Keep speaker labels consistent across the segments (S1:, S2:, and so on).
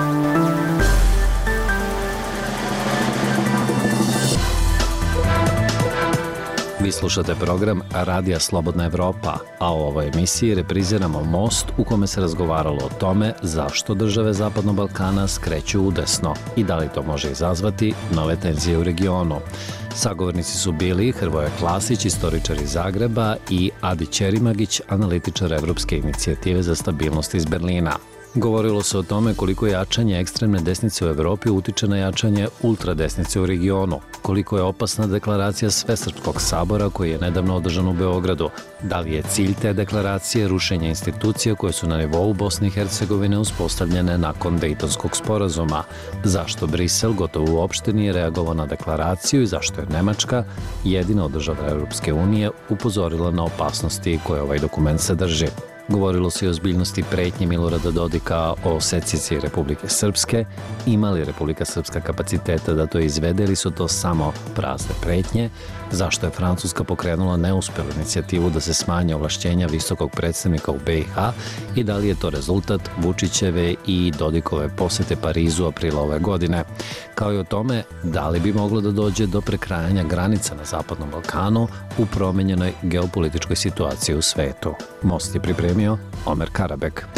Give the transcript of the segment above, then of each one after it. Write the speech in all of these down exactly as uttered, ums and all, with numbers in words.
S1: Vi slušate program Radija Slobodna Evropa, a u ovoj emisiji repriziramo Most u kome se razgovaralo o tome zašto države Zapadnog Balkana skreću udesno i da li to može izazvati nove tenzije u regionu. Sagovornici su bili Hrvoje Klasić, istoričar iz Zagreba, i Adi Ćerimagić, analitičar Evropske inicijative za stabilnost iz Berlina. Govorilo se o tome koliko jačanje ekstremne desnice u Evropi utiče na jačanje ultradesnice u regionu, koliko je opasna deklaracija Svesrpskog sabora koji je nedavno održan u Beogradu, da li je cilj te deklaracije rušenje institucija koje su na nivou Bosne i Hercegovine uspostavljene nakon Dejtonskog sporazuma, zašto Brisel gotovo uopšte nije reagovao na deklaraciju i zašto je Nemačka, jedina od država Europske unije, upozorila na opasnosti koje ovaj dokument sadrži. Govorilo se i o ozbiljnosti pretnje Milorada Dodika o secesiji Republike Srpske, ima li Republika Srpska kapaciteta da to izvede ili su to samo prazne pretnje, zašto je Francuska pokrenula neuspelu inicijativu da se smanje ovlašćenja visokog predstavnika u B i H i da li je to rezultat Vučićeve i Dodikove posete Parizu aprila ove godine, kao i o tome da li bi moglo da dođe do prekrajanja granica na Zapadnom Balkanu u promenjenoj geopolitičkoj situaciji u svetu. Most je pripremio Omer Karabek.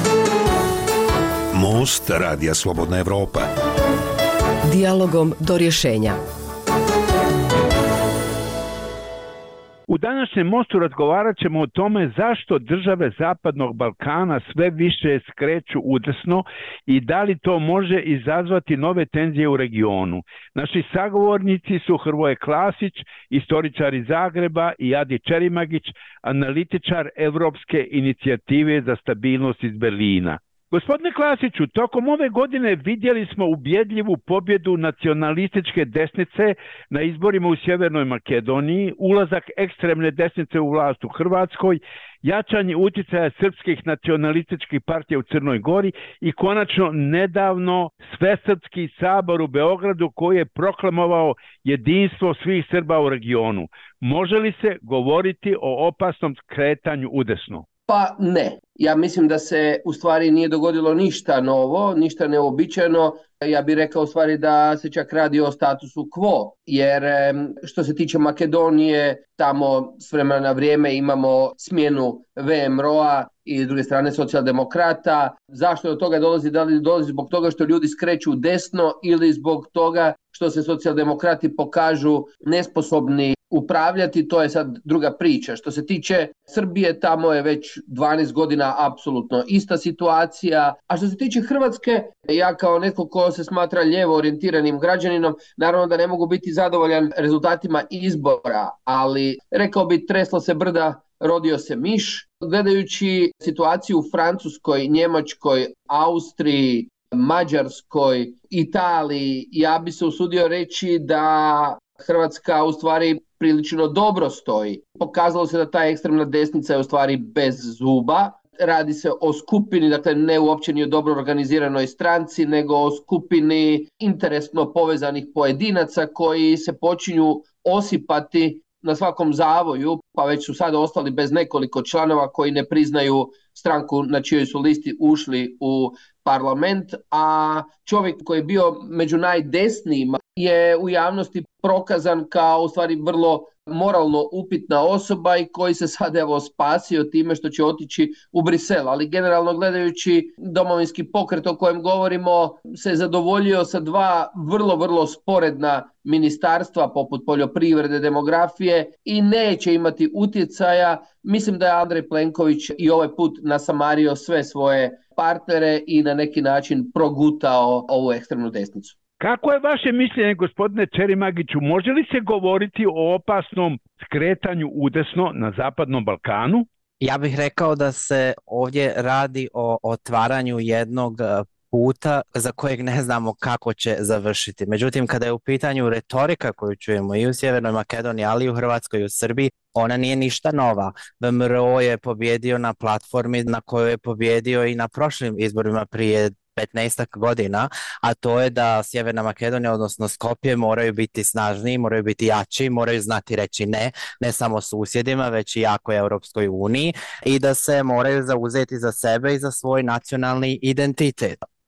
S2: Most Radija Slobodna Evropa.
S3: Dijalogom do rješenja.
S4: U današnjem Mostu razgovarat ćemo o tome zašto države Zapadnog Balkana sve više skreću udesno i da li to može izazvati nove tenzije u regionu. Naši sagovornici su Hrvoje Klasić, istoričar iz Zagreba, i Adi Ćerimagić, analitičar Evropske inicijative za stabilnost iz Berlina. Gospodine Klasiću, tokom ove godine vidjeli smo ubjedljivu pobjedu nacionalističke desnice na izborima u Sjevernoj Makedoniji, ulazak ekstremne desnice u vlast u Hrvatskoj, jačanje utjecaja srpskih nacionalističkih partija u Crnoj Gori i konačno nedavno Svesrpski sabor u Beogradu koji je proklamovao jedinstvo svih Srba u regionu. Može li se govoriti o opasnom skretanju udesno?
S5: Pa ne. Ja mislim da se u stvari nije dogodilo ništa novo, ništa neobičajno. Ja bih rekao u stvari da se čak radi o statusu quo, jer što se tiče Makedonije, tamo s vremena na vrijeme imamo smjenu V M R O-a i s druge strane socijaldemokrata. Zašto do toga dolazi? Da li dolazi zbog toga što ljudi skreću desno ili zbog toga što se socijaldemokrati pokažu nesposobni upravljati, to je sad druga priča. Što se tiče Srbije, tamo je već dvanaest godina apsolutno ista situacija. A što se tiče Hrvatske, ja kao netko ko se smatra lijevo orijentiranim građaninom, naravno da ne mogu biti zadovoljan rezultatima izbora, ali rekao bi treslo se brda, rodio se miš. Gledajući situaciju u Francuskoj, Njemačkoj, Austriji, Mađarskoj, Italiji, ja bi se usudio reći da Hrvatska u stvari prilično dobro stoji. Pokazalo se da ta ekstremna desnica je u stvari bez zuba. Radi se o skupini, dakle ne uopće ni o dobro organiziranoj stranci, nego o skupini interesno povezanih pojedinaca koji se počinju osipati na svakom zavoju, pa već su sada ostali bez nekoliko članova koji ne priznaju stranku na čijoj su listi ušli u parlament, a čovjek koji je bio među najdesnijima je u javnosti prokazan kao u stvari vrlo moralno upitna osoba i koji se sad evo spasio time što će otići u Brisel. Ali generalno gledajući Domovinski pokret o kojem govorimo se zadovoljio sa dva vrlo, vrlo sporedna ministarstva poput poljoprivrede, demografije i neće imati utjecaja. Mislim da je Andrej Plenković i ovaj put nasamario sve svoje partnere i na neki način progutao ovu ekstremnu desnicu.
S4: Kako je vaše mišljenje, gospodine Ćerimagiću, može li se govoriti o opasnom skretanju udesno na Zapadnom Balkanu?
S6: Ja bih rekao da se ovdje radi o otvaranju jednog puta za kojeg ne znamo kako će završiti. Međutim, kada je u pitanju retorika koju čujemo i u Sjevernoj Makedoniji, ali i u Hrvatskoj i u Srbiji, ona nije ništa nova. V M R O je pobjedio na platformi na kojoj je pobjedio i na prošlim izborima prije petnaestak godina, a to je da Sjeverna Makedonija, odnosno Skopje, moraju biti snažniji, moraju biti jači, moraju znati reći ne, ne samo susjedima, već i jakoj Europskoj uniji i da se moraju zauzeti za sebe i za svoj nacionalni identitet.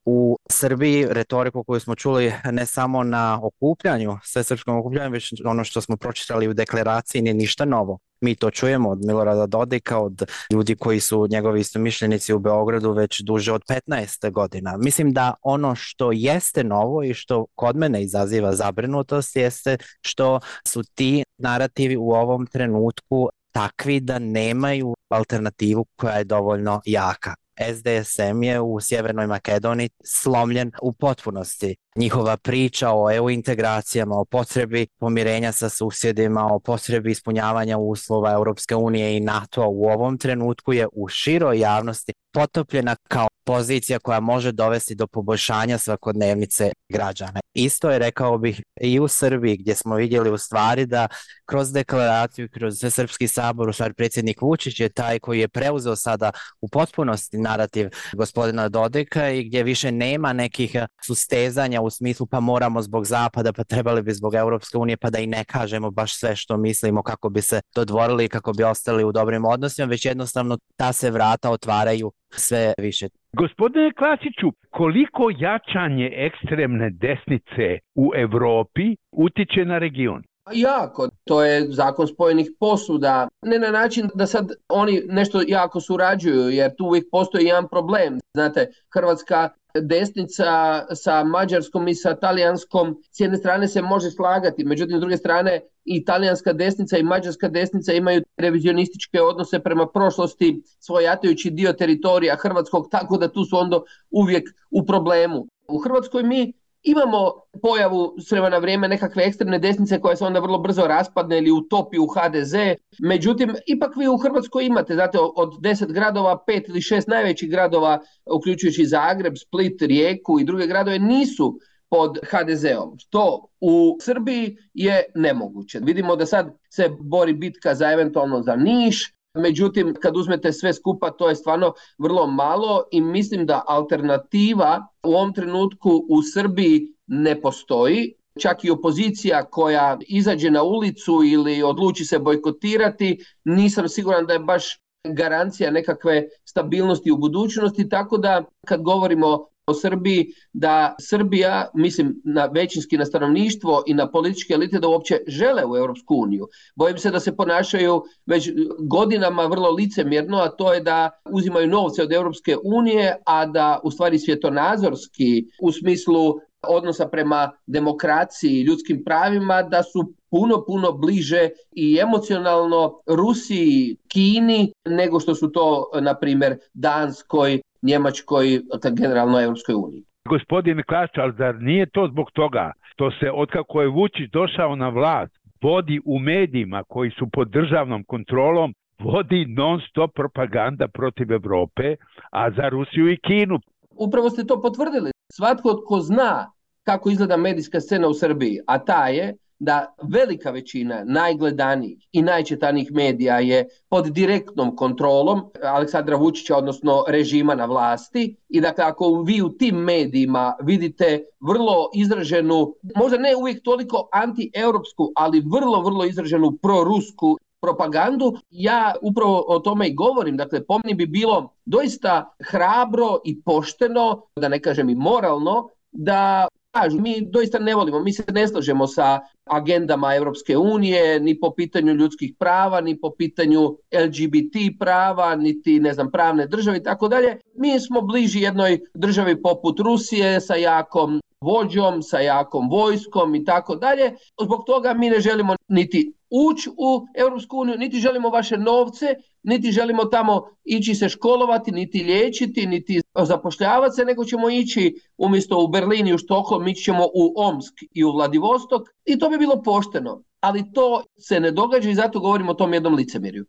S6: u Srbiji retoriku koju smo čuli ne samo na okupljanju, svesrpskom okupljanju, već ono što smo pročitali u deklaraciji nije ništa novo. Mi to čujemo od Milorada Dodika, od ljudi koji su njegovi istomišljenici u Beogradu već duže od petnaest godina. Mislim da ono što jeste novo i što kod mene izaziva zabrinutost jeste što su ti narativi u ovom trenutku takvi da nemaju alternativu koja je dovoljno jaka. S D S M je u Sjevernoj Makedoniji slomljen u potpunosti. Njihova priča o E U integracijama, o potrebi pomirenja sa susjedima, o potrebi ispunjavanja uslova Europske unije i NATO u ovom trenutku je u široj javnosti potopljena kao pozicija koja može dovesti do poboljšanja svakodnevnice građana. Isto je, rekao bih, i u Srbiji, gdje smo vidjeli u stvari da kroz deklaraciju, kroz Srpski sabor, u stvari predsjednik Vučić je taj koji je preuzeo sada u potpunosti narativ gospodina Dodika i gdje više nema nekih sustezanja u smislu pa moramo zbog Zapada, pa trebali bi zbog Europske unije, pa da i ne kažemo baš sve što mislimo kako bi se dodvorili i kako bi ostali u dobrim odnosima, već jednostavno ta se vrata otvaraju sve više.
S4: Gospodine Klasiću, koliko jačanje ekstremne desnice u Europi utiče na region?
S5: Jako, to je zakon spojenih posuda, ne na način da sad oni nešto jako surađuju, jer tu uvijek postoji jedan problem. Znate, hrvatska desnica sa mađarskom i sa talijanskom s jedne strane se može slagati, međutim s druge strane i talijanska desnica i mađarska desnica imaju revizionističke odnose prema prošlosti, svojatajući dio teritorija hrvatskog, tako da tu su onda uvijek u problemu. U Hrvatskoj mi imamo pojavu s vremena na vrijeme nekakve ekstremne desnice koja se onda vrlo brzo raspadne ili utopi u H D Z. Međutim, ipak vi u Hrvatskoj imate, znate, od deset gradova, pet ili šest najvećih gradova, uključujući Zagreb, Split, Rijeku i druge gradove, nisu pod H D Z-om. To u Srbiji je nemoguće. Vidimo da sad se bori bitka za eventualno za Niš, međutim, kad uzmete sve skupa, to je stvarno vrlo malo i mislim da alternativa u ovom trenutku u Srbiji ne postoji. Čak i opozicija koja izađe na ulicu ili odluči se bojkotirati, nisam siguran da je baš garancija nekakve stabilnosti u budućnosti, tako da kad govorimo o Srbiji, da Srbija, mislim na većinski na stanovništvo i na političke elite, da uopće žele u Europsku uniju. Bojim se da se ponašaju već godinama vrlo licemjerno, a to je da uzimaju novce od Europske unije, a da u stvari svjetonazorski u smislu odnosa prema demokraciji i ljudskim pravima, da su puno, puno bliže i emocionalno Rusiji, Kini, nego što su to, na primjer, Danskoj, Njemačkoj, generalno Europskoj uniji.
S4: Gospodine Klasić, ali zar nije to zbog toga što se, otkako je Vučić došao na vlast, vodi u medijima koji su pod državnom kontrolom, vodi non stop propaganda protiv Europe, a za Rusiju i Kinu?
S5: Upravo ste to potvrdili. Svatko tko zna kako izgleda medijska scena u Srbiji, a ta je da velika većina najgledanijih i najčitanijih medija je pod direktnom kontrolom Aleksandra Vučića, odnosno režima na vlasti. I dakle, ako vi u tim medijima vidite vrlo izraženu, možda ne uvijek toliko anti-europsku, ali vrlo, vrlo izraženu prorusku propagandu, ja upravo o tome i govorim. Dakle, po meni bi bilo doista hrabro i pošteno, da ne kažem i moralno, da kažu, mi doista ne volimo, mi se ne slažemo sa agendama Europske unije, ni po pitanju ljudskih prava, ni po pitanju L G B T prava, niti ne znam, pravne države i tako dalje. Mi smo bliži jednoj državi poput Rusije sa jakom vođom, sa jakom vojskom i tako dalje. Zbog toga mi ne želimo niti ući u Europsku uniju, niti želimo vaše novce, niti želimo tamo ići se školovati, niti liječiti, niti zapošljavati se, nego ćemo ići umjesto u Berlin i u Štokholm, ići ćemo u Omsk i u Vladivostok i to bi bilo pošteno. Ali to se ne događa i zato govorimo o tom jednom licemjerju.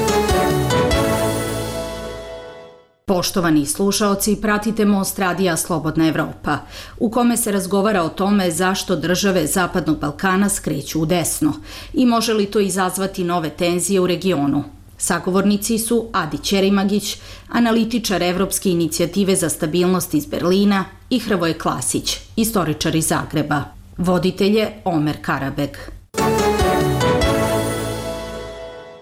S7: Poštovani slušaoci, pratite Most radija Slobodna Evropa, u kome se razgovara o tome zašto države Zapadnog Balkana skreću u desno i može li to izazvati nove tenzije u regionu. Sagovornici su Adi Ćerimagić, analitičar Evropske inicijative za stabilnost iz Berlina, i Hrvoje Klasić, istoričar iz Zagreba. Voditelj je Omer Karabeg.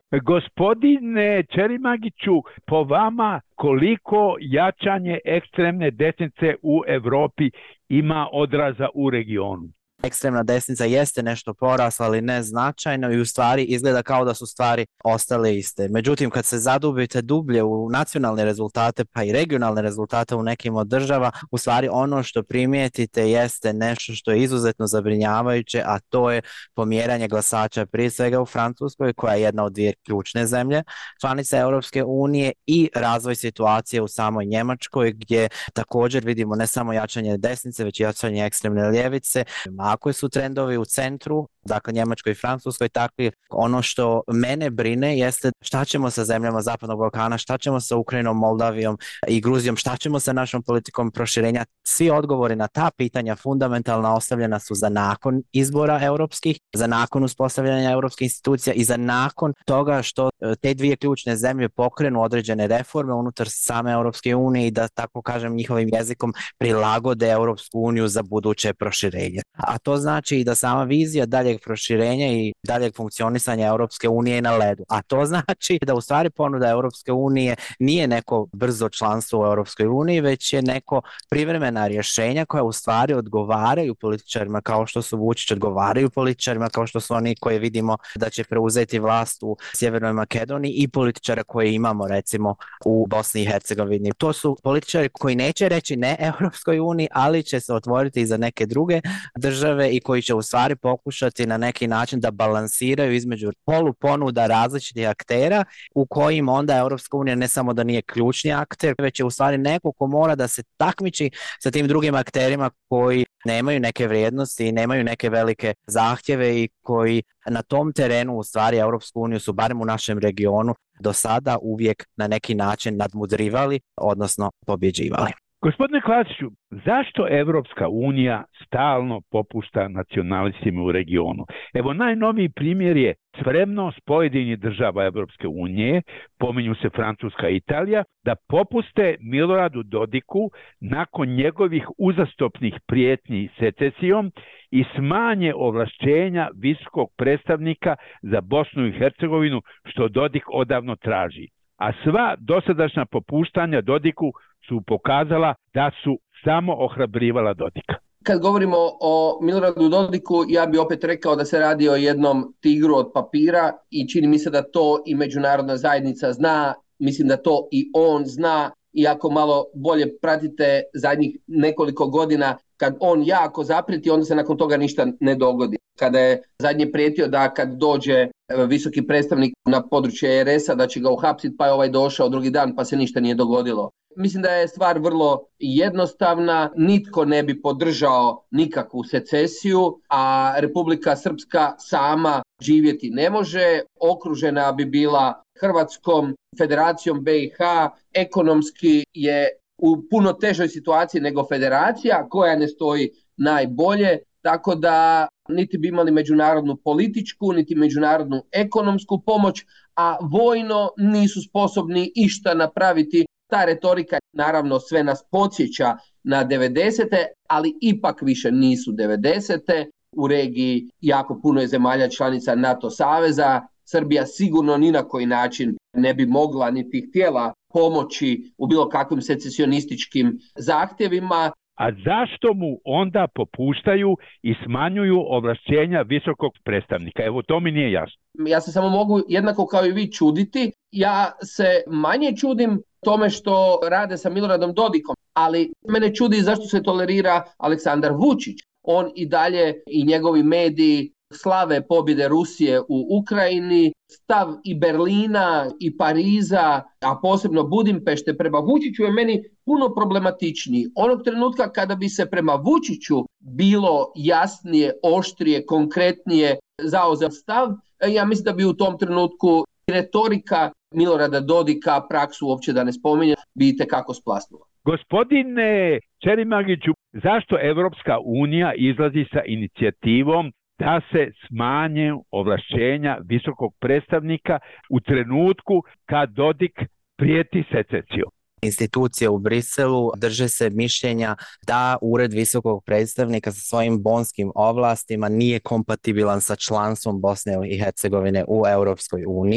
S4: Gospodine Čerimagiću, po vama koliko jačanje ekstremne desnice u Europi ima odraza u regionu?
S6: Ekstremna desnica jeste nešto porasla, ali ne značajno i u stvari izgleda kao da su stvari ostale iste. Međutim, kad se zadubite dublje u nacionalne rezultate pa i regionalne rezultate u nekim od država, u stvari ono što primijetite jeste nešto što je izuzetno zabrinjavajuće, a to je pomjeranje glasača prije svega u Francuskoj, koja je jedna od dvije ključne zemlje članice Europske unije, i razvoj situacije u samoj Njemačkoj, gdje također vidimo ne samo jačanje desnice, već i jačanje ekstremne ljevice. Ako su trendovi u centru, dakle Njemačkoj i Francuskoj, takvi, ono što mene brine jeste šta ćemo sa zemljama Zapadnog Balkana, šta ćemo sa Ukrajinom, Moldavijom i Gruzijom, šta ćemo sa našom politikom proširenja. Svi odgovori na ta pitanja fundamentalno ostavljena su za nakon izbora europskih, za nakon uspostavljanja europskih institucija i za nakon toga što te dvije ključne zemlje pokrenu određene reforme unutar same Europske unije i da, tako kažem, njihovim jezikom prilagode Europsku uniju za buduće proširenje. A to znači i da sama vizija daljeg proširenja i daljeg funkcionisanja Europske unije na ledu. A to znači da u stvari ponuda Europske unije nije neko brzo članstvo u Europskoj uniji, već je neko privremena rješenja koja u stvari odgovaraju političarima kao što su Vučić, odgovaraju političarima kao što su oni koje vidimo da će preuzeti vlast u Sjevernoj Makedoniji i političara koje imamo recimo u Bosni i Hercegovini. To su političari koji neće reći ne Europskoj uniji, ali će se otvoriti i za neke druge države i koji će u stvari pokušati na neki način da balansiraju između poluponuda različitih aktera u kojim onda Europska unija ne samo da nije ključni akter, već je u stvari neko ko mora da se takmiči sa tim drugim akterima koji nemaju neke vrijednosti i nemaju neke velike zahtjeve i koji na tom terenu u stvari Europsku uniju su barem u našem regionu do sada uvijek na neki način nadmudrivali, odnosno pobjeđivali.
S4: Gospodine Klasiću, zašto Evropska unija stalno popušta nacionalistima u regionu? Evo, najnoviji primjer je spremnost pojedinih država Evropske unije, pominju se Francuska i Italija, da popuste Miloradu Dodiku nakon njegovih uzastopnih prijetnji secesijom i smanje ovlašćenja visokog predstavnika za Bosnu i Hercegovinu, što Dodik odavno traži. A sva dosadašnja popuštanja Dodiku su pokazala da su samo ohrabrivala Dodika.
S5: Kad govorimo o Miloradu Dodiku, ja bi opet rekao da se radi o jednom tigru od papira i čini mi se da to i međunarodna zajednica zna, mislim da to i on zna, i ako malo bolje pratite zadnjih nekoliko godina, kad on jako zaprijeti, onda se nakon toga ništa ne dogodi. Kada je zadnje prijetio da kad dođe visoki predstavnik na područje R S-a da će ga uhapsiti, pa je ovaj došao drugi dan pa se ništa nije dogodilo. Mislim da je stvar vrlo jednostavna, nitko ne bi podržao nikakvu secesiju, a Republika Srpska sama živjeti ne može, okružena bi bila Hrvatskom, Federacijom B i H, ekonomski je u puno težoj situaciji nego federacija koja ne stoji najbolje, tako da niti bi imali međunarodnu političku, niti međunarodnu ekonomsku pomoć, a vojno nisu sposobni išta napraviti. Ta retorika naravno sve nas podsjeća na devedesete, ali ipak više nisu devedesete. U regiji jako puno je zemalja članica NATO saveza. Srbija sigurno ni na koji način ne bi mogla niti htjela pomoći u bilo kakvim secesionističkim zahtjevima.
S4: A zašto mu onda popuštaju i smanjuju ovlašćenja visokog predstavnika? Evo, to mi nije jasno.
S5: Ja se samo mogu jednako kao i vi čuditi. Ja se manje čudim tome što rade sa Miloradom Dodikom, ali mene čudi zašto se tolerira Aleksandar Vučić. On i dalje i njegovi mediji slave pobjede Rusije u Ukrajini, stav i Berlina i Pariza, a posebno Budimpešte prema Vučiću je meni puno problematičniji. Onog trenutka kada bi se prema Vučiću bilo jasnije, oštrije, konkretnije zauzeo stav, ja mislim da bi u tom trenutku retorika Milorada Dodika, praksu uopće da ne spominjem, bi itekako splasnula.
S4: Gospodine Čerimagiću, zašto Evropska unija izlazi sa inicijativom da se smanje ovlašćenja visokog predstavnika u trenutku kad Dodik prijeti secesijom?
S6: Institucije u Briselu drže se mišljenja da ured visokog predstavnika sa svojim bonskim ovlastima nije kompatibilan sa članstvom Bosne i Hercegovine u Europskoj uniji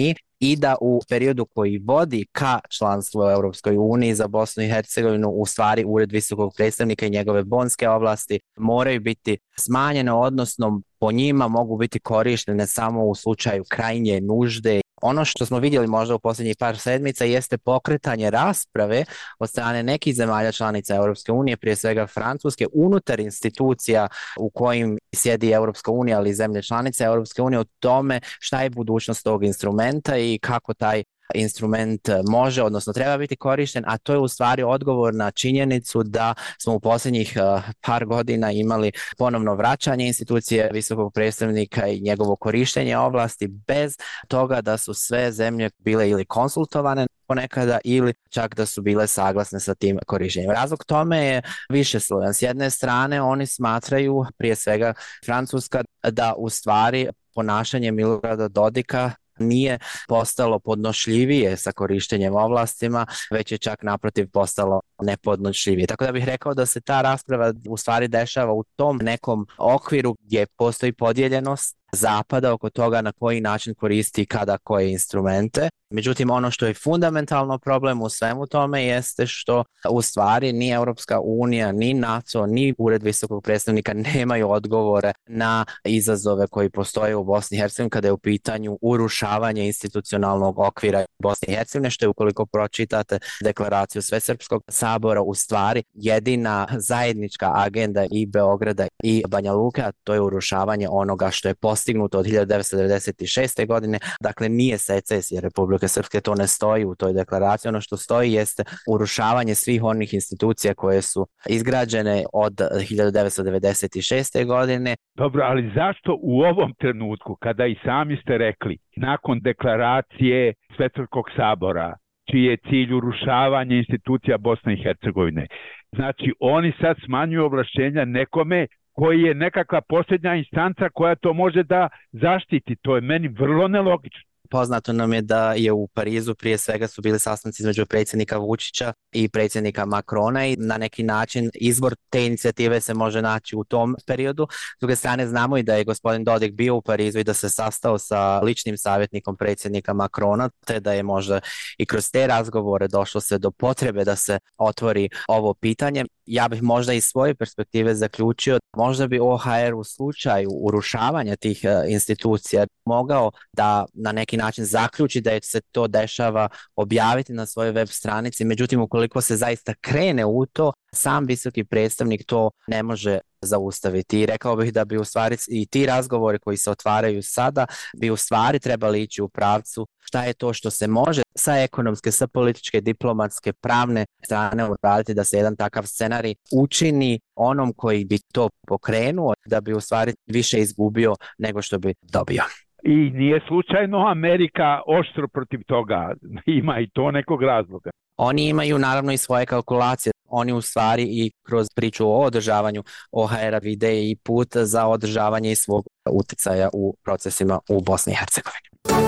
S6: i da u periodu koji vodi ka članstvu u Europskoj uniji za Bosnu i Hercegovinu u stvari Ured visokog predstavnika i njegove bonske ovlasti moraju biti smanjene, odnosno po njima mogu biti korištene samo u slučaju krajnje nužde. Ono što smo vidjeli možda u posljednjih par sedmica jeste pokretanje rasprave od strane nekih zemalja članica Europske unije, prije svega Francuske, unutar institucija u kojim sjedi Europska unija, ali i zemlje članice Europske unije, o tome šta je budućnost tog instrumenta i kako taj instrument može, odnosno treba biti korišten, a to je u stvari odgovor na činjenicu da smo u posljednjih uh, par godina imali ponovno vraćanje institucije visokog predstavnika i njegovo korištenje ovlasti bez toga da su sve zemlje bile ili konsultovane ponekada ili čak da su bile saglasne sa tim korištenjem. Razlog tome je višeslojan. S jedne strane oni smatraju, prije svega Francuska, da u stvari ponašanje Milorada Dodika nije postalo podnošljivije sa korištenjem ovlastima, već je čak naprotiv postalo nepodnošljivije. Tako da bih rekao da se ta rasprava u stvari dešava u tom nekom okviru gdje postoji podijeljenost Zapada oko toga na koji način koristi i kada koje instrumente. Međutim, ono što je fundamentalno problem u svemu tome jeste što u stvari ni Europska unija, ni NATO, ni Ured visokog predstavnika nemaju odgovore na izazove koji postoje u Bosni i Hercegovini kada je u pitanju urušavanje institucionalnog okvira Bosne i Hercegovine, što je, ukoliko pročitate deklaraciju Svesrpskog sabora, u stvari jedina zajednička agenda i Beograda i Banja Luke, a to je urušavanje onoga što je postignuto od hiljadu devetsto devedeset šeste. godine. Dakle, nije secesija Republike Srpske, to ne stoji u toj deklaraciji. Ono što stoji jeste urušavanje svih onih institucija koje su izgrađene od hiljadu devetsto devedeset šeste. godine.
S4: Dobro, ali zašto u ovom trenutku, kada i sami ste rekli, nakon deklaracije Svesrpskog sabora, čiji je cilj urušavanje institucija Bosne i Hercegovine, znači oni sad smanjuju ovlašćenja nekome koji je nekakva posljednja instanca koja to može da zaštiti. To je meni vrlo nelogično.
S6: Poznato nam je da je u Parizu prije svega su bili sastanci između predsjednika Vučića i predsjednika Macrona i na neki način izbor te inicijative se može naći u tom periodu. S druge strane znamo i da je gospodin Dodik bio u Parizu i da se sastao sa ličnim savjetnikom predsjednika Macrona, te da je možda i kroz te razgovore došlo se do potrebe da se otvori ovo pitanje. Ja bih možda iz svoje perspektive zaključio, možda bi O H R u slučaju urušavanja tih institucija mogao da na neki način zaključi da se to dešava, objaviti na svojoj web stranici, međutim ukoliko se zaista krene u to, sam visoki predstavnik to ne može zaustaviti. I rekao bih da bi u stvari i ti razgovori koji se otvaraju sada bi u stvari trebali ići u pravcu šta je to što se može sa ekonomske, sa političke, diplomatske, pravne strane uraditi da se jedan takav scenarij učini onom koji bi to pokrenuo, da bi u stvari više izgubio nego što bi dobio.
S4: I nije slučajno Amerika oštro protiv toga, ima i to nekog razloga.
S6: Oni imaju naravno i svoje kalkulacije. Oni u stvari i kroz priču o održavanju O H R-a vide i put za održavanje i svog utjecaja u procesima u Bosni i Hercegovini.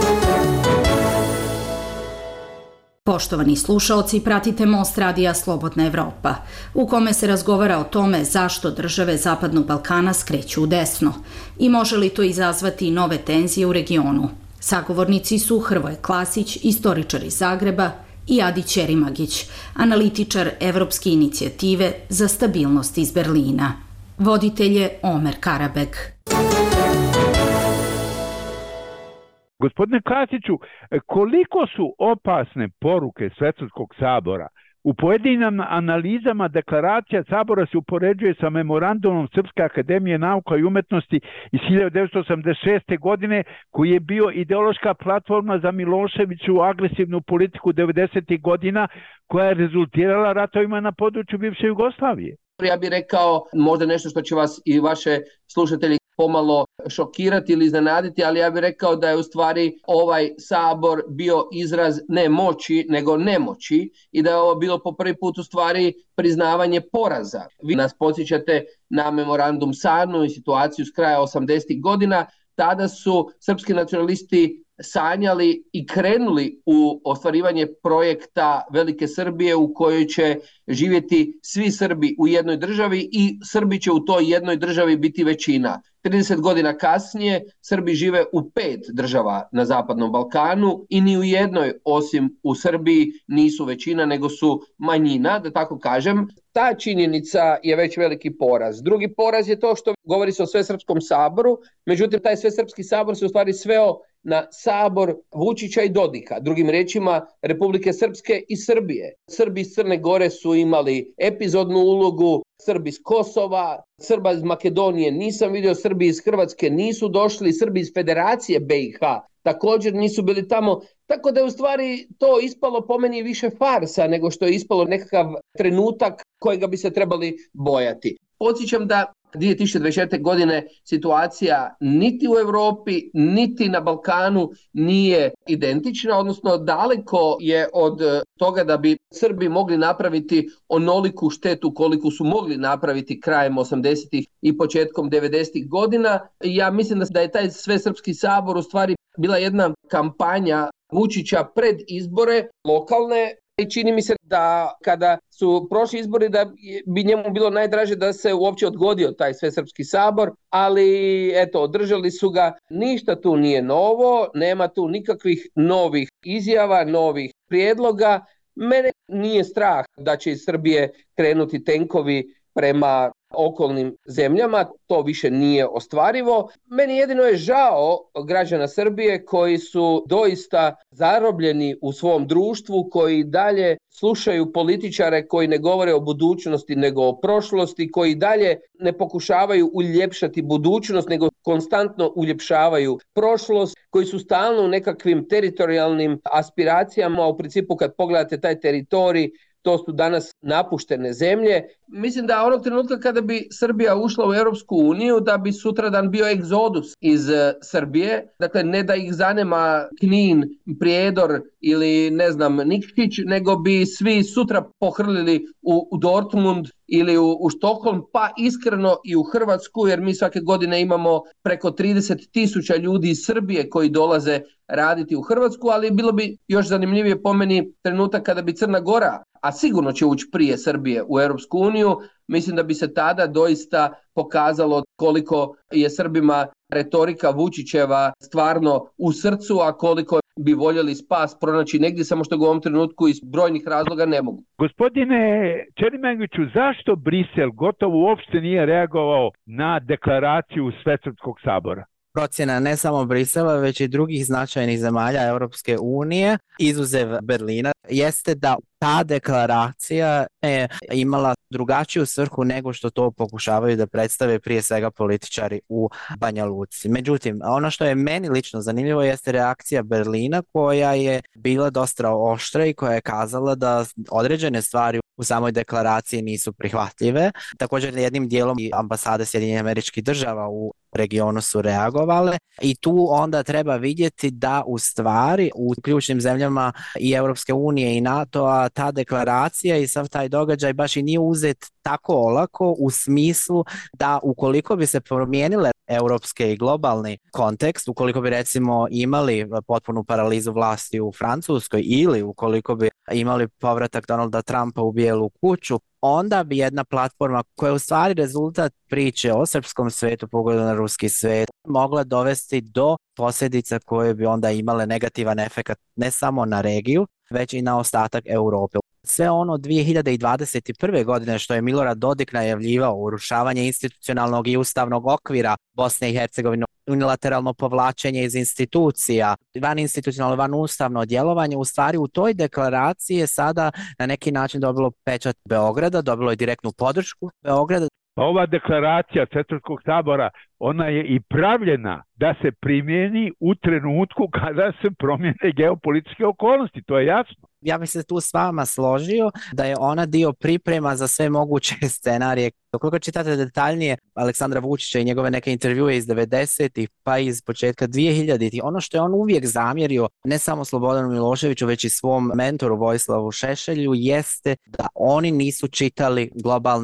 S7: Poštovani slušaoci, pratite Most radija Slobodna Evropa, u kome se razgovara o tome zašto države Zapadnog Balkana skreću u desno i može li to izazvati nove tenzije u regionu. Sagovornici su Hrvoje Klasić, istoričar iz Zagreba, i Adi Ćerimagić, analitičar Evropske inicijative za stabilnost iz Berlina. Voditelj je Omer Karabeg.
S4: Gospodine Klasiću, koliko su opasne poruke Svesrpskog sabora? U pojedinim analizama deklaracija sabora se upoređuje sa memorandumom Srpske akademije nauka i umetnosti iz hiljadu devetsto osamdeset šeste. godine, koji je bio ideološka platforma za Miloševiću agresivnu politiku devedesetih godina, koja je rezultirala ratovima na području bivše Jugoslavije.
S5: Ja bih rekao možda nešto što će vas i vaše slušatelji pomalo šokirati ili iznenaditi, ali ja bih rekao da je u stvari ovaj sabor bio izraz ne moći, nego nemoći i da je ovo bilo po prvi put u stvari priznavanje poraza. Vi nas podsjećate na memorandum Sarnu i situaciju s kraja osamdesetih godina. Tada su srpski nacionalisti sanjali i krenuli u ostvarivanje projekta Velike Srbije u kojoj će živjeti svi Srbi u jednoj državi i Srbi će u toj jednoj državi biti većina. trideset godina kasnije Srbi žive u pet država na Zapadnom Balkanu i ni u jednoj osim u Srbiji nisu većina nego su manjina, da tako kažem. Ta činjenica je već veliki poraz. Drugi poraz je to što govori se o Svesrpskom saboru, međutim taj Svesrpski sabor se u stvari sveo na sabor Vučića i Dodika, drugim riječima Republike Srpske i Srbije. Srbi iz Crne Gore su imali epizodnu ulogu, Srbi iz Kosova, Srba iz Makedonije nisam vidio, Srbi iz Hrvatske nisu došli, Srbi iz Federacije B i H također nisu bili tamo, tako da je u stvari to ispalo po meni više farsa nego što je ispalo nekakav trenutak kojega bi se trebali bojati. Podsjećam da dvije tisuće dvadeset četvrte. godine situacija niti u Europi, niti na Balkanu nije identična, odnosno daleko je od toga da bi Srbi mogli napraviti onoliku štetu koliko su mogli napraviti krajem osamdesetih i početkom devedesetih godina. Ja mislim da je taj Svesrpski sabor u stvari bila jedna kampanja Vučića pred izbore lokalne. I čini mi se da kada su prošli izbori da bi njemu bilo najdraže da se uopće odgodio taj Svesrpski sabor, ali eto, održali su ga. Ništa tu nije novo, nema tu nikakvih novih izjava, novih prijedloga. Mene nije strah da će iz Srbije krenuti tenkovi prema okolnim zemljama, to više nije ostvarivo. Meni jedino je žao građana Srbije koji su doista zarobljeni u svom društvu, koji dalje slušaju političare koji ne govore o budućnosti nego o prošlosti, koji dalje ne pokušavaju uljepšati budućnost nego konstantno uljepšavaju prošlost, koji su stalno u nekakvim teritorijalnim aspiracijama. U principu kad pogledate taj teritorij, to su danas napuštene zemlje. Mislim da onog trenutka kada bi Srbija ušla u Europsku uniju, da bi sutradan bio egzodus iz Srbije. Dakle, ne da ih zanema Knin, Prijedor ili ne znam Nikšić, nego bi svi sutra pohrlili u, u Dortmund ili u, u Štokholm, pa iskreno i u Hrvatsku, jer mi svake godine imamo preko trideset tisuća ljudi iz Srbije koji dolaze raditi u Hrvatsku, ali bilo bi još zanimljivije po meni trenutak kada bi Crna Gora, a sigurno će ući prije Srbije u Europsku uniju, mislim da bi se tada doista pokazalo koliko je Srbima retorika Vučićeva stvarno u srcu, a koliko bi voljeli spas pronaći negdje, samo što ga u ovom trenutku iz brojnih razloga ne mogu.
S4: Gospodine Čerimengiću, zašto Brisel gotovo uopšte nije reagovao na deklaraciju Svesrpskog sabora?
S6: Procjena ne samo Brisela, već i drugih značajnih zemalja Europske unije, izuzev Berlina, jeste da ta deklaracija je imala drugačiju svrhu nego što to pokušavaju da predstave prije svega političari u Banja Luci. Međutim, ono što je meni lično zanimljivo jeste reakcija Berlina, koja je bila dosta oštra i koja je kazala da određene stvari u samoj deklaraciji nisu prihvatljive. Također jednim dijelom i ambasade Sjedinjenih Američkih Država u regionu su reagovale i tu onda treba vidjeti da u stvari u ključnim zemljama i Europske unije i NATO-a ta deklaracija i sav taj događaj baš i nije uzet tako olako, u smislu da ukoliko bi se promijenile europske i globalni kontekst, ukoliko bi recimo imali potpunu paralizu vlasti u Francuskoj ili ukoliko bi imali povratak Donalda Trumpa u Bijelu kuću, onda bi jedna platforma koja je u stvari rezultat priče o srpskom svetu, pogledu na ruski svet, mogla dovesti do posljedica koje bi onda imale negativan efekt ne samo na regiju, već i na ostatak Europe. Sve ono dvije hiljade dvadeset prve. godine što je Milorad Dodik najavljivao, urušavanje institucionalnog i ustavnog okvira Bosne i Hercegovine, unilateralno povlačenje iz institucija, van institucionalno, van ustavno djelovanje, u stvari u toj deklaraciji je sada na neki način dobilo pečat Beograda, dobilo je direktnu podršku Beograda.
S4: Ova deklaracija Svesrpskog sabora, ona je i pravljena da se primjeni u trenutku kada se promijene geopolitičke okolnosti, to je jasno.
S6: Ja bih se tu s vama složio da je ona dio priprema za sve moguće scenarije. Ukoliko čitate detaljnije Aleksandra Vučića i njegove neke intervjue iz devedesetih pa iz početka dvije hiljaditih, ono što je on uvijek zamjerio ne samo Slobodanu Miloševiću već i svom mentoru Vojislavu Šešelju jeste da oni nisu čitali globalne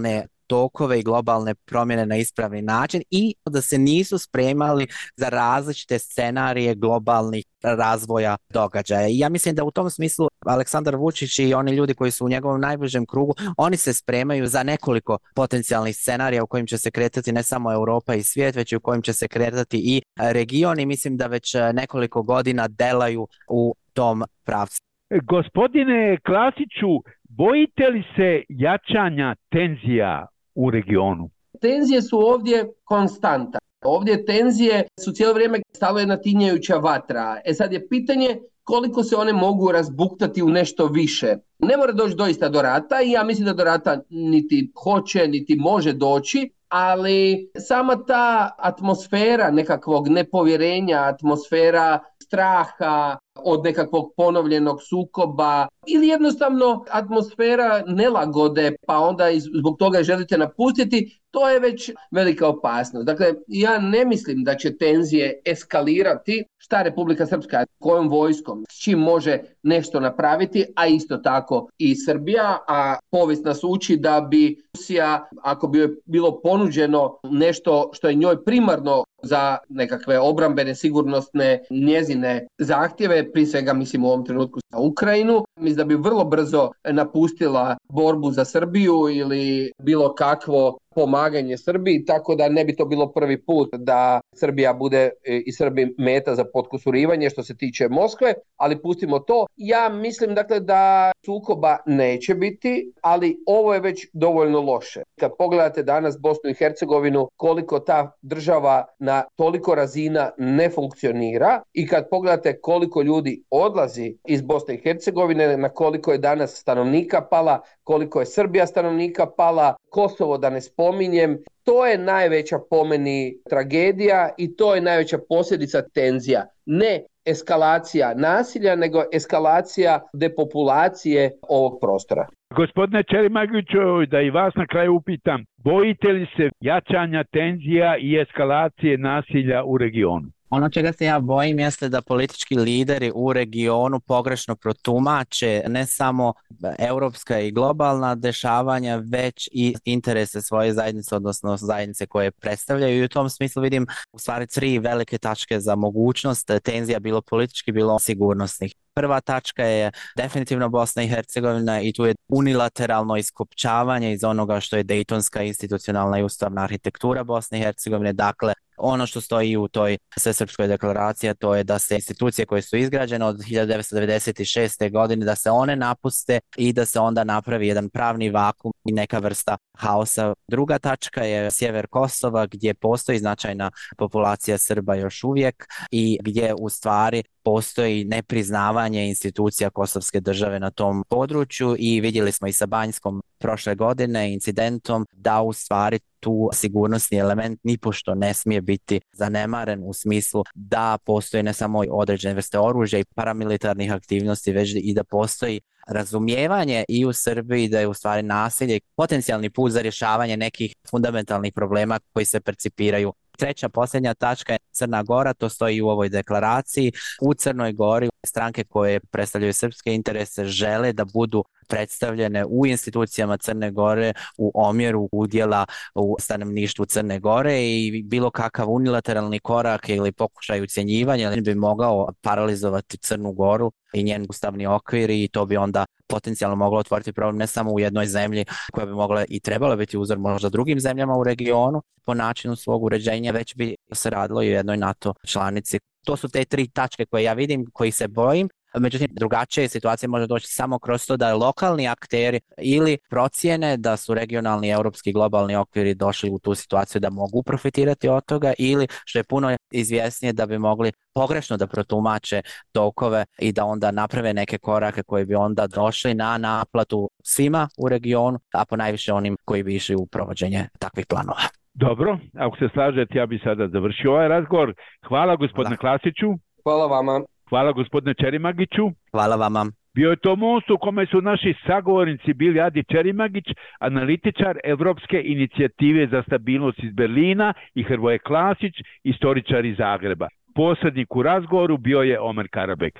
S6: tokove i globalne promjene na ispravni način i da se nisu spremali za različite scenarije globalnih razvoja događaja. I ja mislim da u tom smislu Aleksandar Vučić i oni ljudi koji su u njegovom najbližem krugu, oni se spremaju za nekoliko potencijalnih scenarija u kojim će se kretati ne samo Europa i svijet, već i u kojim će se kretati i region i mislim da već nekoliko godina delaju u tom pravcu.
S4: Gospodine Klasiću, bojite li se jačanja tenzija u regionu?
S5: Tenzije su ovdje konstanta. Ovdje tenzije su cijelo vrijeme stalo jedna tinjajuća vatra. E sad je pitanje koliko se one mogu razbuktati u nešto više. Ne mora doći doista do rata i ja mislim da do rata niti hoće, niti može doći, ali sama ta atmosfera nekakvog nepovjerenja, atmosfera straha od nekakvog ponovljenog sukoba ili jednostavno atmosfera nelagode pa onda zbog toga želite napustiti, to je već velika opasnost. Dakle, ja ne mislim da će tenzije eskalirati. Šta Republika Srpska, kojom vojskom, s čim može nešto napraviti, a isto tako i Srbija, a povijest nas uči da bi Rusija, ako bi joj bilo ponuđeno nešto što je njoj primarno za nekakve obrambene, sigurnosne njezine zahtjeve, prije svega mislim u ovom trenutku za Ukrajinu, mislim da bi vrlo brzo napustila borbu za Srbiju ili bilo kakvo pomaganje Srbiji, tako da ne bi to bilo prvi put da Srbija bude i Srbi meta za potkusurivanje što se tiče Moskve, ali pustimo to. Ja mislim dakle da sukoba neće biti, ali ovo je već dovoljno loše. Kad pogledate danas Bosnu i Hercegovinu, koliko ta država na toliko razina ne funkcionira i kad pogledate koliko ljudi odlazi iz Bosne i Hercegovine, na koliko je danas stanovnika pala, koliko je Srbija stanovnika pala, Kosovo da ne spominjem, to je najveća po meni tragedija i to je najveća posljedica tenzija. Ne eskalacija nasilja, nego eskalacija depopulacije ovog prostora.
S4: Gospodine Čerimagiću, da i vas na kraju upitam, bojite li se jačanja tenzija i eskalacije nasilja u regionu?
S6: Ono čega se ja bojim jeste da politički lideri u regionu pogrešno protumače ne samo europska i globalna dešavanja, već i interese svoje zajednice, odnosno zajednice koje predstavljaju. I u tom smislu vidim u stvari tri velike tačke za mogućnost tenzija, bilo politički, bilo sigurnosnih. Prva tačka je definitivno Bosna i Hercegovina i tu je unilateralno iskopčavanje iz onoga što je Dejtonska institucionalna i ustavna arhitektura Bosne i Hercegovine. Dakle, ono što stoji u toj Svesrpskoj deklaraciji, to je da se institucije koje su izgrađene od hiljadu devetsto devedeset šeste. godine, da se one napuste i da se onda napravi jedan pravni vakum i neka vrsta haosa. Druga tačka je sjever Kosova gdje postoji značajna populacija Srba još uvijek i gdje u stvari postoji nepriznavanje institucija kosovske države na tom području i vidjeli smo i sa Banjskom prošle godine incidentom da u stvari tu sigurnosni element nipošto ne smije biti zanemaren u smislu da postoji ne samo određene vrste oružja i paramilitarnih aktivnosti, već i da postoji razumijevanje i u Srbiji da je u stvari nasilje potencijalni put za rješavanje nekih fundamentalnih problema koji se percipiraju. Treća, posljednja tačka je Crna Gora, to stoji u ovoj deklaraciji. U Crnoj Gori stranke koje predstavljaju srpske interese žele da budu predstavljene u institucijama Crne Gore u omjeru udjela u stanovništvu Crne Gore i bilo kakav unilateralni korak ili pokušaj ucjenjivanja bi mogao paralizovati Crnu Goru i njen ustavni okvir i to bi onda potencijalno moglo otvoriti problem ne samo u jednoj zemlji koja bi mogla i trebala biti uzor možda drugim zemljama u regionu po načinu svog uređenja, već bi se radilo i u jednoj NATO članici. To su te tri tačke koje ja vidim, koji se bojim. Međutim, drugačije situacije može doći samo kroz to da lokalni akteri ili procijene da su regionalni, europski, globalni okviri došli u tu situaciju da mogu profitirati od toga ili što je puno izvjesnije da bi mogli pogrešno da protumače tokove i da onda naprave neke korake koji bi onda došli na naplatu svima u regionu, a po najviše onim koji bi išli u provođenje takvih planova.
S4: Dobro, ako se slažete, ja bi sada završio ovaj razgovor. Hvala gospodine Hvala. Klasiću.
S5: Hvala vama.
S4: Hvala gospodine Čerimagiću.
S6: Hvala vama.
S4: Bio je to most u kome su naši sagovornici bili Adi Čerimagić, analitičar Evropske inicijative za stabilnost iz Berlina i Hrvoje Klasić, istoričar iz Zagreba. Posrednik u razgovoru bio je Omer Karabek.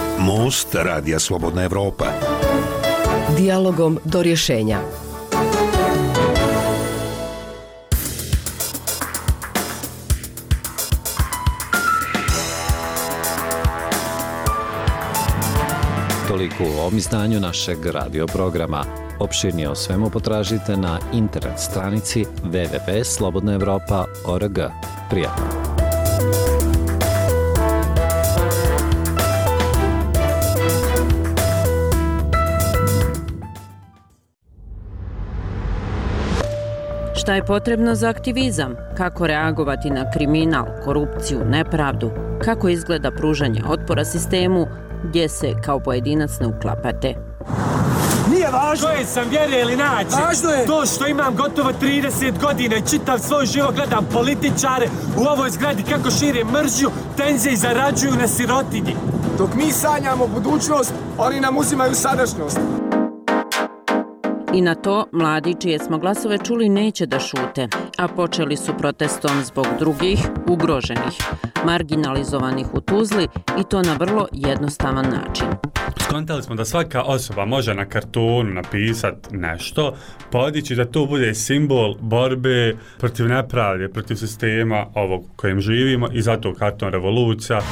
S2: Most Radija Slobodna Evropa.
S3: Dijalogom do rješenja.
S1: Toliko u ovom izdanju našeg radio programa. Opširnije o svemu potražite na internet stranici w w w tačka slobodna evropa tačka org. Prijatno!
S8: Šta je potrebno za aktivizam? Kako reagovati na kriminal, korupciju, nepravdu? Kako izgleda pružanje otpora sistemu? Gdje se kao pojedinac ne uklapate?
S9: Nije važno je sam vjere ili naći. Važno je to što imam gotovo trideset godina i čitav svoj život gledam političare u ovoj zgradi kako šire mržnju, tenzije i zarađuju na sirotinji.
S10: Dok mi sanjamo budućnost, oni nam uzimaju sadašnjost.
S8: I na to mladi čije smo glasove čuli neće da šute, a počeli su protestom zbog drugih, ugroženih, marginalizovanih u Tuzli i to na vrlo jednostavan način.
S11: Skontali smo da svaka osoba može na kartonu napisati nešto, podići da to bude simbol borbe protiv nepravde, protiv sistema ovog kojem živimo i zato karton revolucija.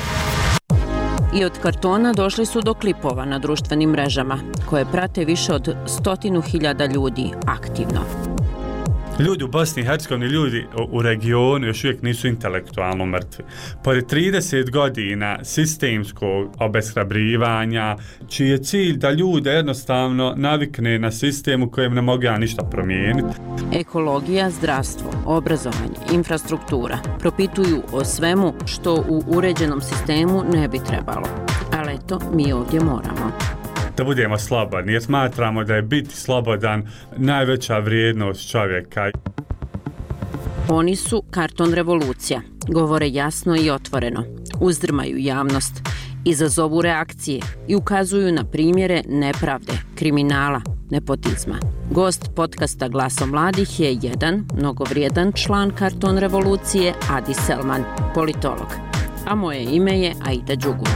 S8: I od kartona došli su do klipova na društvenim mrežama, koje prate više od stotinu hiljada ljudi aktivno.
S11: Ljudi u Bosni i Hercegovini, ljudi u regionu još uvijek nisu intelektualno mrtvi. Pored trideset godina sistemskog obeshrabrivanja, čiji je cilj da ljude jednostavno navikne na sistem u kojem ne mogu ja ništa promijeniti.
S8: Ekologija, zdravstvo, obrazovanje, infrastruktura propituju o svemu što u uređenom sistemu ne bi trebalo. Ali eto, mi ovdje moramo.
S11: Da budemo slobodni, jer smatramo da je biti slobodan najveća vrijednost čovjeka.
S8: Oni su karton revolucija, govore jasno i otvoreno, uzdrmaju javnost, izazovu reakcije i ukazuju na primjere nepravde, kriminala, nepotizma. Gost podcasta Glaso mladih je jedan mnogovrijedan član karton revolucije Adi Selman, politolog. A moje ime je Aida Đugun.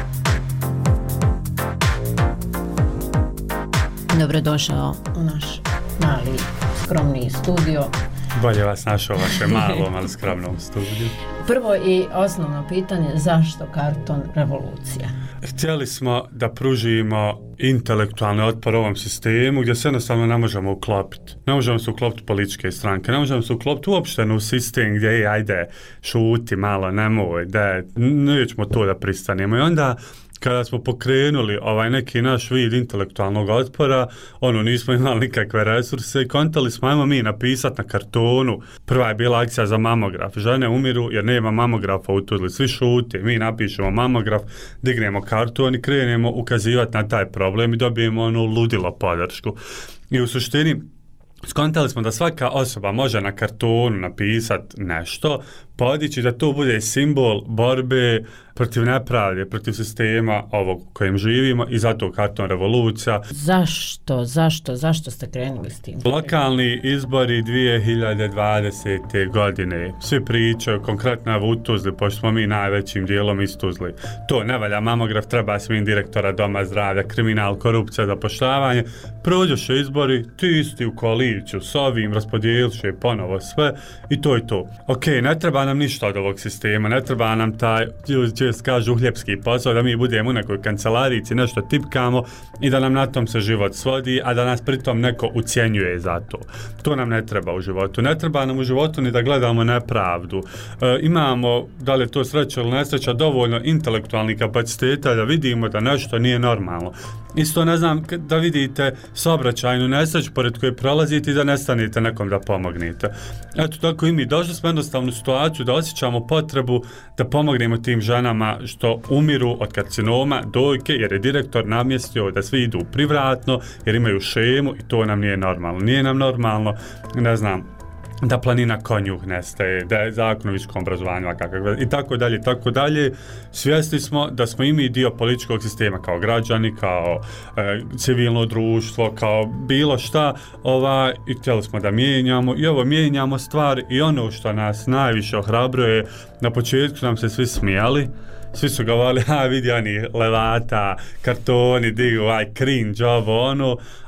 S12: Dobrodošao u naš mali, skromni studio.
S11: Bolje vas našao vaše malom, ali skromnom studiju.
S12: Prvo i osnovno pitanje, zašto karton revolucija?
S11: Htjeli smo da pružimo intelektualni otpor ovom sistemu gdje se jednostavno ne možemo uklopiti. Ne možemo se uklopiti političke stranke, ne možemo se uklopiti uopšte u sistem gdje je, ajde, šuti malo, nemoj, da nećemo to da pristanemo. I onda kada smo pokrenuli ovaj neki naš vid intelektualnog otpora, ono, nismo imali nikakve resurse i kontali smo, ajmo mi napisati na kartonu. Prva je bila akcija za mamograf. Žene umiru jer nema mamografa u Tuzli. Svi šute, mi napišemo mamograf, dignemo karton i krenemo ukazivati na taj problem i dobijemo onu ludilo podršku. I u suštini, skontali smo da svaka osoba može na kartonu napisati nešto, podići da to bude simbol borbe protiv nepravde, protiv sistema ovog u kojem živimo i zato karton revolucija.
S12: Zašto, zašto, zašto ste krenuli s tim?
S11: Lokalni izbori dvije hiljade dvadesete. godine. Svi pričaju, konkretno u Tuzli, pošto smo mi najvećim dijelom iz Tuzli. To ne valja, mamograf, treba svim direktora doma zdravlja, kriminal, korupcija, zapošljavanje. Prođoše izbori, ti isti u koaliciju s ovim, raspodijeliše ponovo sve i to je to. Ok, ne treba nam ništa od ovog sistema, ne treba nam taj, čest kažu, uhljepski posao, da mi budemo u nekoj kancelarici, nešto tipkamo i da nam na tom se život svodi, a da nas pritom neko ucjenjuje za to. To nam ne treba u životu. Ne treba nam u životu ni da gledamo nepravdu. E, imamo, da li je to sreća ili nesreća, dovoljno intelektualnih kapaciteta da vidimo da nešto nije normalno. Isto ne znam, da vidite saobraćajnu nesreću pored koje prolazite i da nestanete nekom da pomognete. Eto, tako i mi došli smo jednostavnu situaciju da osjećamo potrebu da pomognemo tim ženama što umiru od karcinoma dojke, jer je direktor namjestio da svi idu privratno, jer imaju šemu i to nam nije normalno. Nije nam normalno, ne znam, da planina konjuh nestaje, da je zakon o visokom obrazovanju i tako dalje, tako dalje. Svjesni smo da smo i mi dio političkog sistema kao građani, kao e, civilno društvo, kao bilo šta, ovaj, i htjeli smo da mijenjamo i ovo mijenjamo stvari i ono što nas najviše ohrabruje, na početku nam se svi smijali, svi su govorili, a vidi oni levata, kartoni, digu, aj cringe, ovo ono,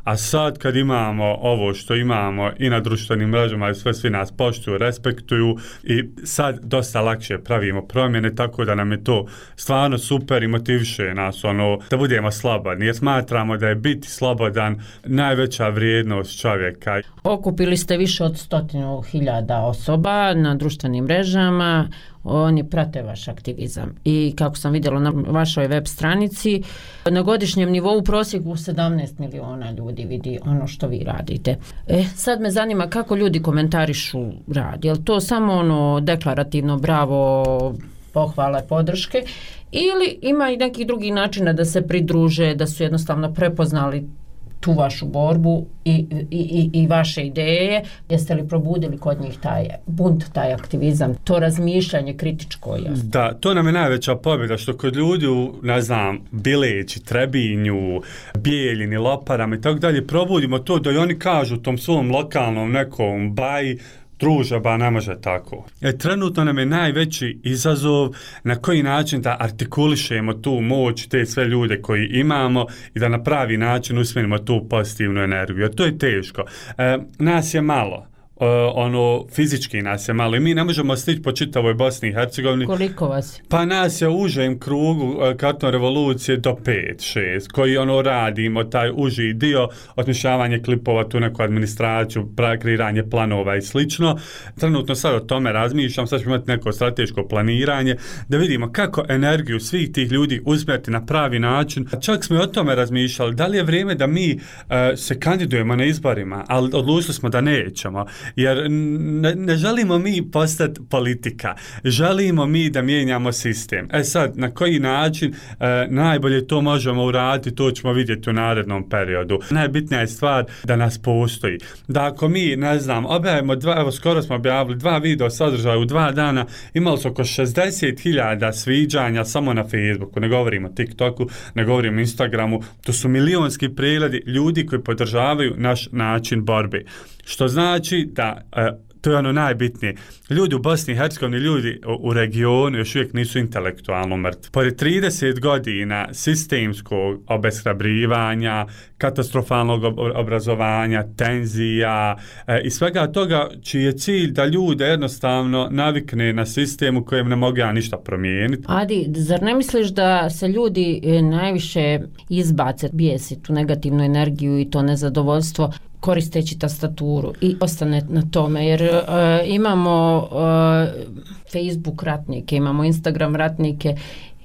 S11: A sad kad imamo ovo što imamo i na društvenim mrežama i sve svi nas poštuju, respektuju i sad dosta lakše pravimo promjene, tako da nam je to stvarno super i motiviše nas ono, da budemo slobodni jer smatramo da je biti slobodan najveća vrijednost čovjeka.
S12: Okupili ste više od stotinu hiljada osoba na društvenim mrežama, oni prate vaš aktivizam i kako sam vidjela na vašoj web stranici, na godišnjem nivou u prosjeku sedamnaest miliona ljudi vidi ono što vi radite. E, sad me zanima kako ljudi komentarišu rad, je li to samo ono deklarativno bravo, pohvale, podrške ili ima i nekih drugih načina da se pridruže, da su jednostavno prepoznali tu vašu borbu i, i, i vaše ideje? Jeste li probudili kod njih taj bunt, taj aktivizam, to razmišljanje kritičko? Jasno?
S11: Da, to nam je najveća pobjeda što kod ljudi u, ne znam, Bileći, Trebinju, Bijeljini, Loparama i tako dalje, probudimo to da i oni kažu tom svom lokalnom nekom baji druže, ba ne može tako. E, trenutno nam je najveći izazov na koji način da artikulišemo tu moć, te sve ljude koji imamo i da na pravi način usmjerimo tu pozitivnu energiju. Jer to je teško. E, nas je malo. Uh, ono, fizički nas je malo i mi ne možemo stići po čitavoj Bosni i Hercegovini.
S12: Koliko vas?
S11: Pa nas je u užem krugu uh, Karton revolucije do pet šest koji ono radimo, taj uži dio, osmišljavanje klipova, tu neku administraciju, kreiranje planova i slično. Trenutno sad o tome razmišljam, sad ćemo imati neko strateško planiranje, da vidimo kako energiju svih tih ljudi usmjeriti na pravi način. Čak smo i o tome razmišljali, da li je vrijeme da mi uh, se kandidujemo na izborima, ali odlučili smo da nećemo. Jer ne, ne želimo mi postati politika, želimo mi da mijenjamo sistem. E sad, na koji način e, najbolje to možemo uraditi, to ćemo vidjeti u narednom periodu. Najbitnija je stvar da nas postoji. Da ako mi, ne znam, objavimo dva, evo skoro smo objavili dva video sadržaja u dva dana, imali su oko šezdeset hiljada sviđanja samo na Facebooku, ne govorimo o TikToku, ne govorimo o Instagramu, to su milionski pregledi ljudi koji podržavaju naš način borbe. Što znači da, e, to je ono najbitnije, ljudi u Bosni i Hercegovini, ljudi u, u regionu još uvijek nisu intelektualno mrtvi. Pored trideset godina sistemskog obeshrabrivanja, katastrofalnog obrazovanja, tenzija e, i svega toga čiji je cilj da ljude jednostavno navikne na sistem u kojem ne mogu ja ništa promijeniti.
S12: Adi, zar ne misliš da se ljudi najviše izbace, bijesi tu negativnu energiju i to nezadovoljstvo koristeći tastaturu i ostane na tome, jer uh, imamo uh, Facebook ratnike, imamo Instagram ratnike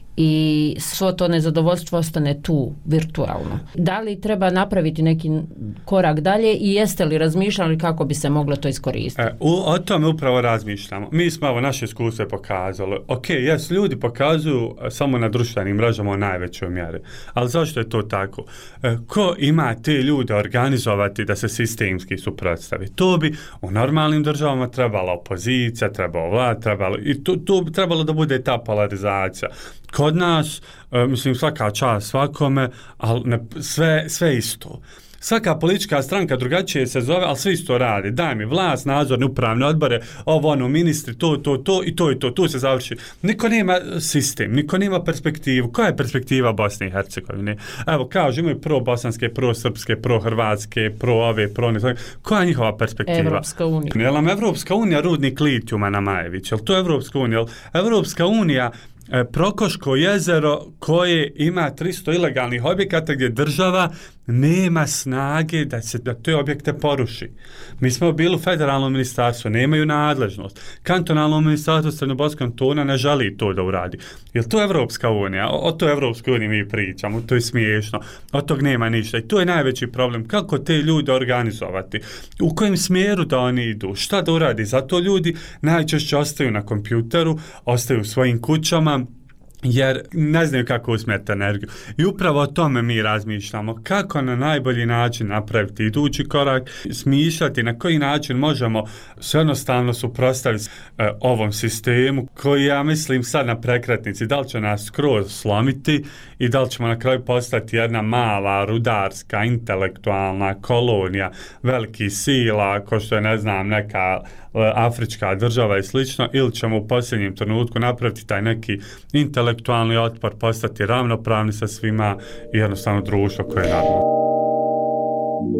S12: i svo to nezadovoljstvo ostane tu virtualno. Da li treba napraviti neki korak dalje i jeste li razmišljali kako bi se moglo to iskoristiti?
S11: E, u, o tome upravo razmišljamo. Mi smo ovo naše iskustvo pokazali. Ok, jes, ljudi pokazuju samo na društvenim mrežama u najvećoj mjeri. Ali zašto je to tako? E, ko ima te ljude organizovati da se sistemski suprotstavi? To bi u normalnim državama trebala opozicija, trebalo vlad, trebalo, i to, to bi trebalo da bude ta polarizacija. Kod nas, e, mislim, svaka čast svakome, ali ne, sve, sve isto. Svaka politička stranka drugačije se zove, ali sve isto radi. Daj mi vlast, nadzorne upravne odbore, ovo, ono, ministri, to, to, to i to i to, tu se završi. Niko nema sistem, niko nema perspektivu. Koja je perspektiva Bosne i Hercegovine? Evo, kažu, imaju pro-bosanske, pro-srpske, pro-hrvatske, pro-ove, pro-ne... Koja je njihova perspektiva?
S12: Evropska unija.
S11: Jel nam Evropska unija rudnik litijuma na Majević? Jel to Evropska unija? Jel Evropska unija Prokoško jezero koje ima tristo ilegalnih objekata gdje država nema snage da se da te objekte poruši. Mi smo bili u federalnom ministarstvu, nemaju nadležnost. Kantonalno ministarstvo Crnogorskog kantona ne želi to da uradi. Jel to Evropska unija? O, o to Evropskoj uniji mi pričamo, to je smiješno. Od tog nema ništa. I to je najveći problem. Kako te ljude organizovati? U kojem smjeru da oni idu? Šta da uradi? Zato ljudi najčešće ostaju na kompjuteru, ostaju u svojim kućama, jer ne znaju kako usmjeriti energiju. I upravo o tome mi razmišljamo. Kako na najbolji način napraviti idući korak, smišljati na koji način možemo se jednostavno suprotstaviti e, ovom sistemu koji, ja mislim, sad na prekretnici, da li će nas skroz slomiti i da li ćemo na kraju postati jedna mala, rudarska, intelektualna kolonija velikih sila, ko što je, ne znam, neka afrička država i slično, ili ćemo u posljednjem trenutku napraviti taj neki intelektualni otpor, postati ravnopravni sa svima i jednostavno društvo koje je normalno.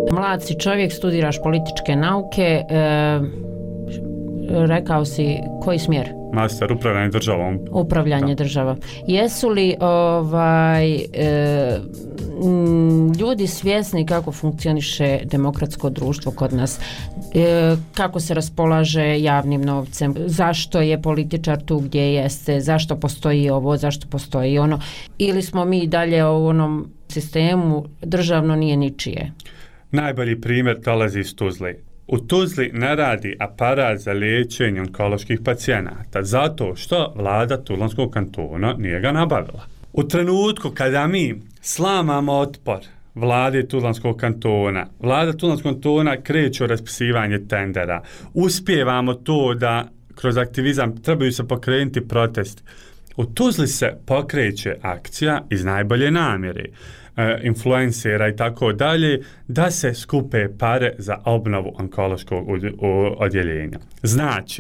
S12: Mlad si čovjek, studiraš političke nauke, e, rekao si koji smjer?
S11: Master, upravljanje državom.
S12: Upravljanje da. država. Jesu li ovaj, e, ljudi svjesni kako funkcioniše demokratsko društvo kod nas? E, kako se raspolaže javnim novcem? Zašto je političar tu gdje jeste? Zašto postoji ovo? Zašto postoji ono? Ili smo mi dalje u onom sistemu državno nije ničije?
S11: Najbolji primjer dolazi iz Tuzle. U Tuzli ne radi aparat za liječenje onkoloških pacijenata zato što vlada Tuzlanskog kantona nije ga nabavila. U trenutku kada mi slamamo otpor vlade Tuzlanskog kantona, vlada Tuzlanskog kantona kreće u raspisivanje tendera, uspijevamo to da kroz aktivizam trebaju se pokrenuti protesti. U Tuzli se pokreće akcija iz najbolje namjere, influencera i tako dalje, da se skupe pare za obnovu onkološkog odjeljenja. Znači,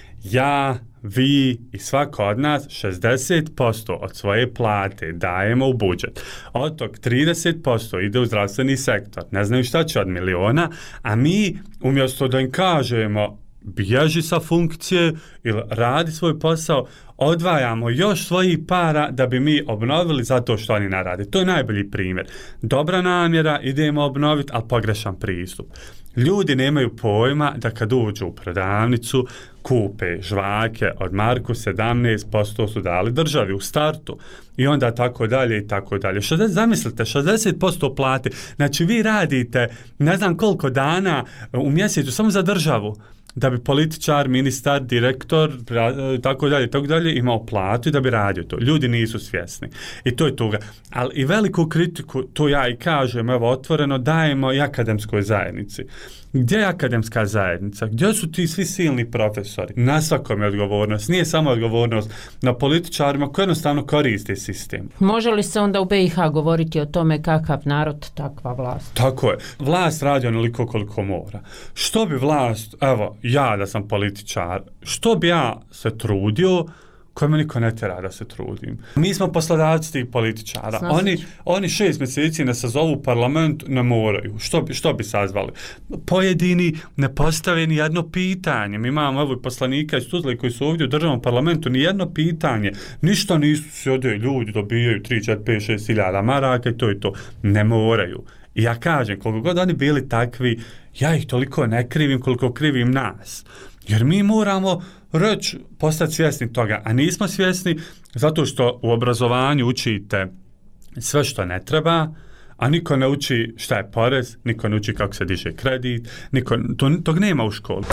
S11: ja, vi i svako od nas šezdeset posto od svoje plate dajemo u budžet. Od tog trideset posto ide u zdravstveni sektor. Ne znaju šta će od miliona, a mi umjesto da im kažemo bježi sa funkcije ili radi svoj posao, odvajamo još svojih para da bi mi obnovili zato što oni ne rade. To je najbolji primjer. Dobra namjera, idemo obnoviti, ali pogrešan pristup. Ljudi nemaju pojma da kad uđu u prodavnicu, kupe žvake od marku, sedamnaest posto su dali državi u startu i onda tako dalje i tako dalje. Zamislite, šezdeset posto plate, znači vi radite ne znam koliko dana u mjesecu samo za državu, da bi političar, ministar, direktor, tako dalje, tako dalje, imao platu i da bi radio to. Ljudi nisu svjesni. I to je toga. Ali i veliku kritiku, to ja i kažem, evo, otvoreno, dajemo i akademskoj zajednici. Gdje je akademska zajednica? Gdje su ti svi silni profesori? Na svakom je odgovornost. Nije samo odgovornost na političarima koji jednostavno koriste sistem.
S12: Može li se onda u B i H govoriti o tome kakav narod, takva vlast?
S11: Tako je. Vlast radi onoliko koliko mora. Što bi vlast, evo, ja da sam političar, što bi ja se trudio, koje me niko ne tjera da se trudim. Mi smo poslodavci tih političara. Oni, oni šest mjeseci ne sazovu u parlament, ne moraju. Što bi, što bi sazvali? Pojedini ne postave ni jedno pitanje. Mi imamo evo poslanika iz Tuzle koji su ovdje u državnom parlamentu, ni jedno pitanje. Ništa nisu se ode, ljudi dobijaju tri, četiri, pet, šest hiljada maraka i to je to. Ne moraju. I ja kažem, koliko god oni bili takvi, ja ih toliko ne krivim koliko krivim nas. Jer mi moramo reći, postati svjesni toga, a nismo svjesni zato što u obrazovanju učite sve što ne treba, a niko ne uči šta je porez, niko ne uči kako se diže kredit, niko, to, tog nema u školi.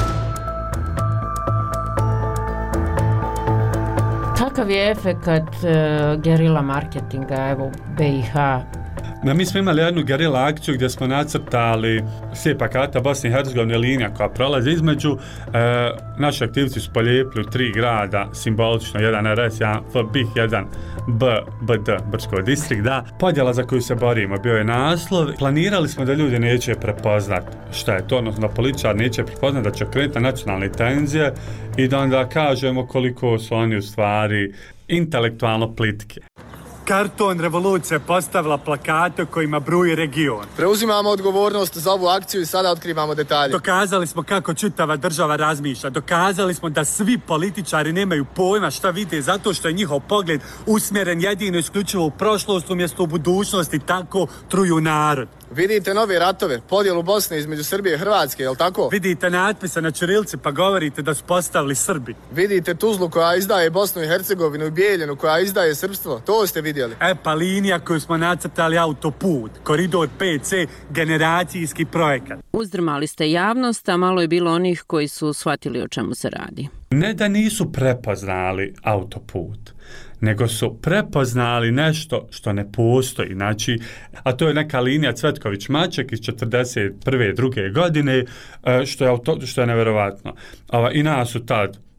S12: Kakav je efekat uh, gerila marketinga, evo u B i H?
S11: No, mi smo imali jednu gerila akciju gdje smo nacrtali slijepa karta Bosne i Hercegovine, linija koja prolazi između. E, naši aktivci su polijepili u tri grada, simbolično, jedan R S, jedan F, B I H, jedan B, B D, Brčko distrikt, da. Podjela za koju se borimo bio je naslov. Planirali smo da ljudi neće prepoznat šta je to, odnosno da političar neće prepoznat da će krenuti na nacionalne tenzije i da onda kažemo koliko su oni u stvari intelektualno plitke.
S9: Karton revolucija postavila plakate kojima bruji region.
S10: Preuzimamo odgovornost za ovu akciju i sada otkrivamo detalje.
S9: Dokazali smo kako čitava država razmišlja. Dokazali smo da svi političari nemaju pojma šta vide zato što je njihov pogled usmjeren jedino isključivo u prošlost umjesto u budućnosti, tako truju narod.
S10: Vidite nove ratove, podjelu Bosne između Srbije i Hrvatske, jel tako?
S9: Vidite natpise na ćirilci pa govorite da su postavili Srbi.
S10: Vidite Tuzlu koja izdaje Bosnu i Hercegovinu i Bijeljinu koja izdaje srpstvo, to ste vidjeli.
S9: E pa linija koju smo nacrtali autoput, koridor P C, generacijski projekat.
S8: Uzdrmali ste javnost, a malo je bilo onih koji su shvatili o čemu se radi.
S11: Ne da nisu prepoznali autoput, nego su prepoznali nešto što ne postoji. Znači, a to je neka linija Cvetković-Maček iz četrdeset prve druge godine, što je, auto, što je nevjerovatno. I nas su tad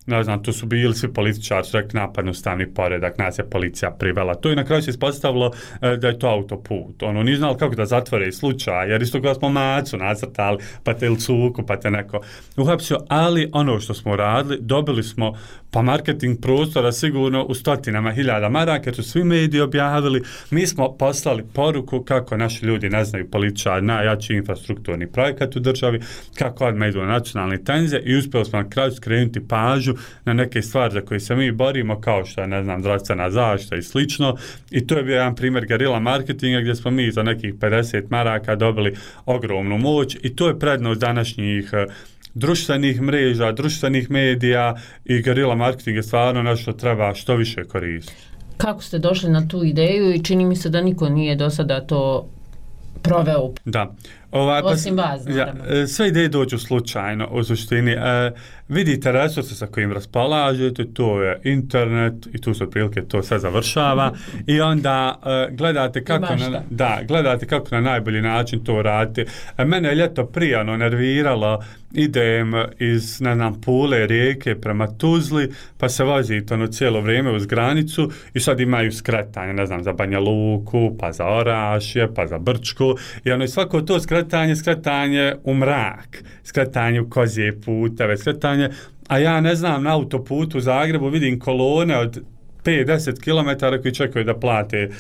S11: ne znam, tu su bili svi političari, su rekli napad na ustavni poredak, nas je policija privela. To i na kraju se ispostavilo e, da je to autoput. Ono, nije znali kako da zatvore slučaj, jer isto kada smo macu nacrtali, pa te ili cuku, pa te neko uhapsio, ali ono što smo radili, dobili smo pa marketing prostora sigurno u stotinama hiljada maraka, jer su svi mediji objavili. Mi smo poslali poruku kako naši ljudi ne znaju političari, najjači infrastrukturni projekat u državi, kako odmah idu na nacionalne tenzije i uspjeli smo na kraju skrenuti pažnju na neke stvari za koje se mi borimo, kao što je, ne znam, zdravstvena zaštita i slično. I to je bio jedan primjer gerila marketinga gdje smo mi za nekih pedeset maraka dobili ogromnu moć i to je prednost današnjih društvenih mreža, društvenih medija i gerila marketing je stvarno nešto treba što više koristiti.
S12: Kako ste došli na tu ideju i čini mi se da niko nije do sada to proveo?
S11: Da. Ovaj,
S12: Osim
S11: pa,
S12: vas, naravno.
S11: Ja, sve ideje dođu slučajno u suštini. E, vidite resurse sa kojim raspolažete, to je internet i tu se otprilike to sve završava i onda e, gledate kako na, da, gledate kako na najbolji način to radite. E, mene je ljeto prijano nerviralo, idem iz, ne znam, Pule, Rijeke prema Tuzli, pa se vozite ono cijelo vrijeme uz granicu i sad imaju skretanje, ne znam, za Banja Luku, pa za Orašje, pa za Brčku i ono i svako to skretanje, skretanje u mrak, skretanje u kozije puteve, skretanje, a ja ne znam, na autoputu u Zagrebu vidim kolone od pet do deset kilometara koji čekaju da plate e,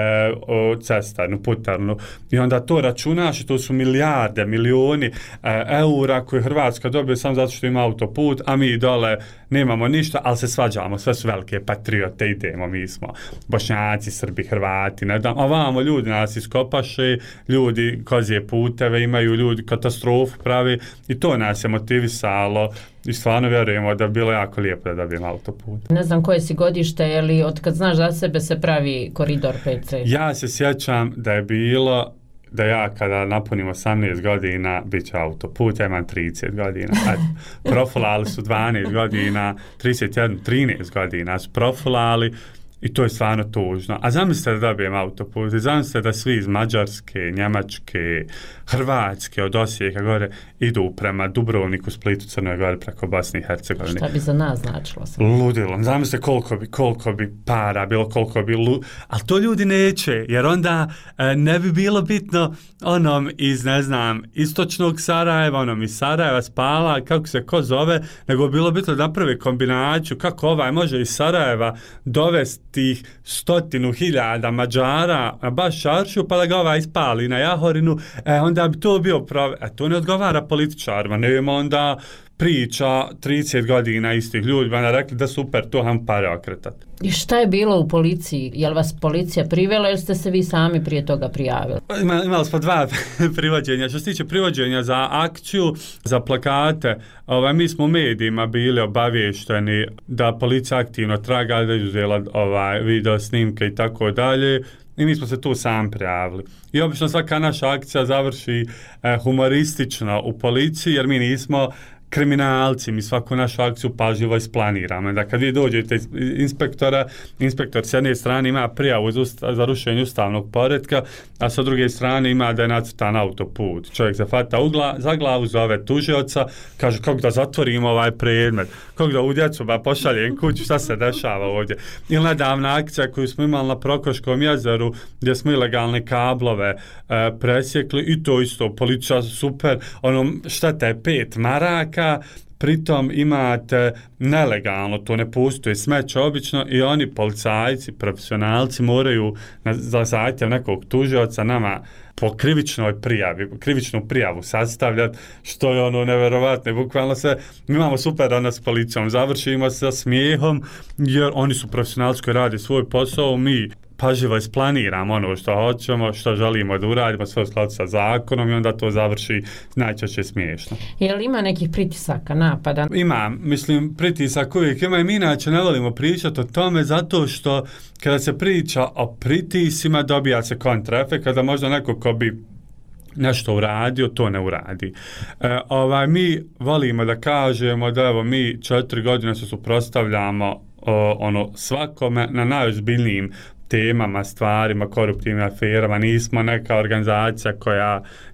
S11: o, cestarnu, putarnu i onda to računaš i to su milijarde, milioni e, eura koje Hrvatska dobije samo zato što ima autoput, a mi dole nemamo ništa, ali se svađamo, sve su velike patriote, idemo, mi smo Bošnjaci, Srbi, Hrvati, ne znam, a vamo ljudi nas iskopaše, ljudi kozije puteve imaju, ljudi katastrofu pravi i to nas je motivisalo i stvarno vjerujemo da bi bilo jako lijepo da dobijemo autoput.
S12: Ne znam koje si godište, je li od kad znaš za sebe se pravi koridor pet C?
S11: Ja se sjećam da je bilo da ja kada napunim osamnaest godina bit će autoput, ja imam trideset godina. Profilali su dvanaest godina, trideset jedan, trinaest godina su profilali i to je stvarno tužno. A zamislite da dobijem autoput i zamislite da svi iz Mađarske, Njemačke, Hrvatske, od Osijeka gore idu prema Dubrovniku, Splitu, Crnoj Gori preko Bosne i Hercegovine.
S12: Šta bi za nas značilo?
S11: Ludilo. Zamislite koliko bi, koliko bi para bilo, koliko bi lu... Ali to ljudi neće, jer onda e, ne bi bilo bitno onom iz, ne znam, istočnog Sarajeva, onom iz Sarajeva, Spala, kako se ko zove, nego bilo bitno da naprave kombinaciju kako ovaj može iz Sarajeva dovesti tih stotinu hiljada Mađara na baš Šaršu, pa da ga ovaj ispali na Jahorinu, e, onda bi to bio prave. E, to ne odgovara političarima, nema onda priča trideset godina istih ljudi, onda rekli da super, to ham pare okretati.
S12: I šta je bilo u policiji? Je li vas policija privela ili ste se vi sami prije toga prijavili?
S11: Ima, imali smo dva privođenja. Što se tiče privođenja za akciju, za plakate, ovaj, mi smo u medijima bili obavješteni da policija aktivno traga, da je uzela ovaj, video snimke i tako dalje. I mi smo se tu sam prijavili. I obično svaka naša akcija završi eh, humoristično u policiji, jer mi nismo kriminalci, mi svaku našu akciju pažljivo isplaniramo. Da kad vi dođete iz inspektora, inspektor s jedne strane ima prijavu za rušenje ustavnog poretka, a sa druge strane ima da je nacrtan autoput. Čovjek se fata ugla, za glavu, zove tužioca, kaže kako da zatvorimo ovaj predmet, kako da u djecu ba pošaljem kuću, šta se dešava ovdje. Ili nedavna akcija koju smo imali na Prokoškom jezeru, gdje smo ilegalne kablove e, presjekli i to isto, policija super, ono, šteta je pet maraka, pritom imate nelegalno, to ne postoji smeće obično i oni policajci, profesionalci moraju na, za zahtjev nekog tužioca nama po krivičnoj prijavi, krivičnu prijavu sastavljati, što je ono neverovatno. Bukvalno se, mi imamo super ono s policijom, završimo sa smijehom, jer oni su profesionalci koji radi svoj posao, mi pažljivo isplaniramo ono što hoćemo, što želimo da uradimo, sve u skladu sa zakonom i onda to završi najčešće smiješno.
S12: Je li ima nekih pritisaka, napada?
S11: Ima, mislim, pritisak uvijek ima i mi inače ne volimo pričati o tome zato što kada se priča o pritisima dobija se kontraefekt, kada možda neko ko bi nešto uradio, to ne uradi. E, ovaj, mi volimo da kažemo da evo mi četiri godine se suprotstavljamo ono svakome na najozbiljnijim temama, stvarima, koruptivnim aferama, nismo neka organizacija koja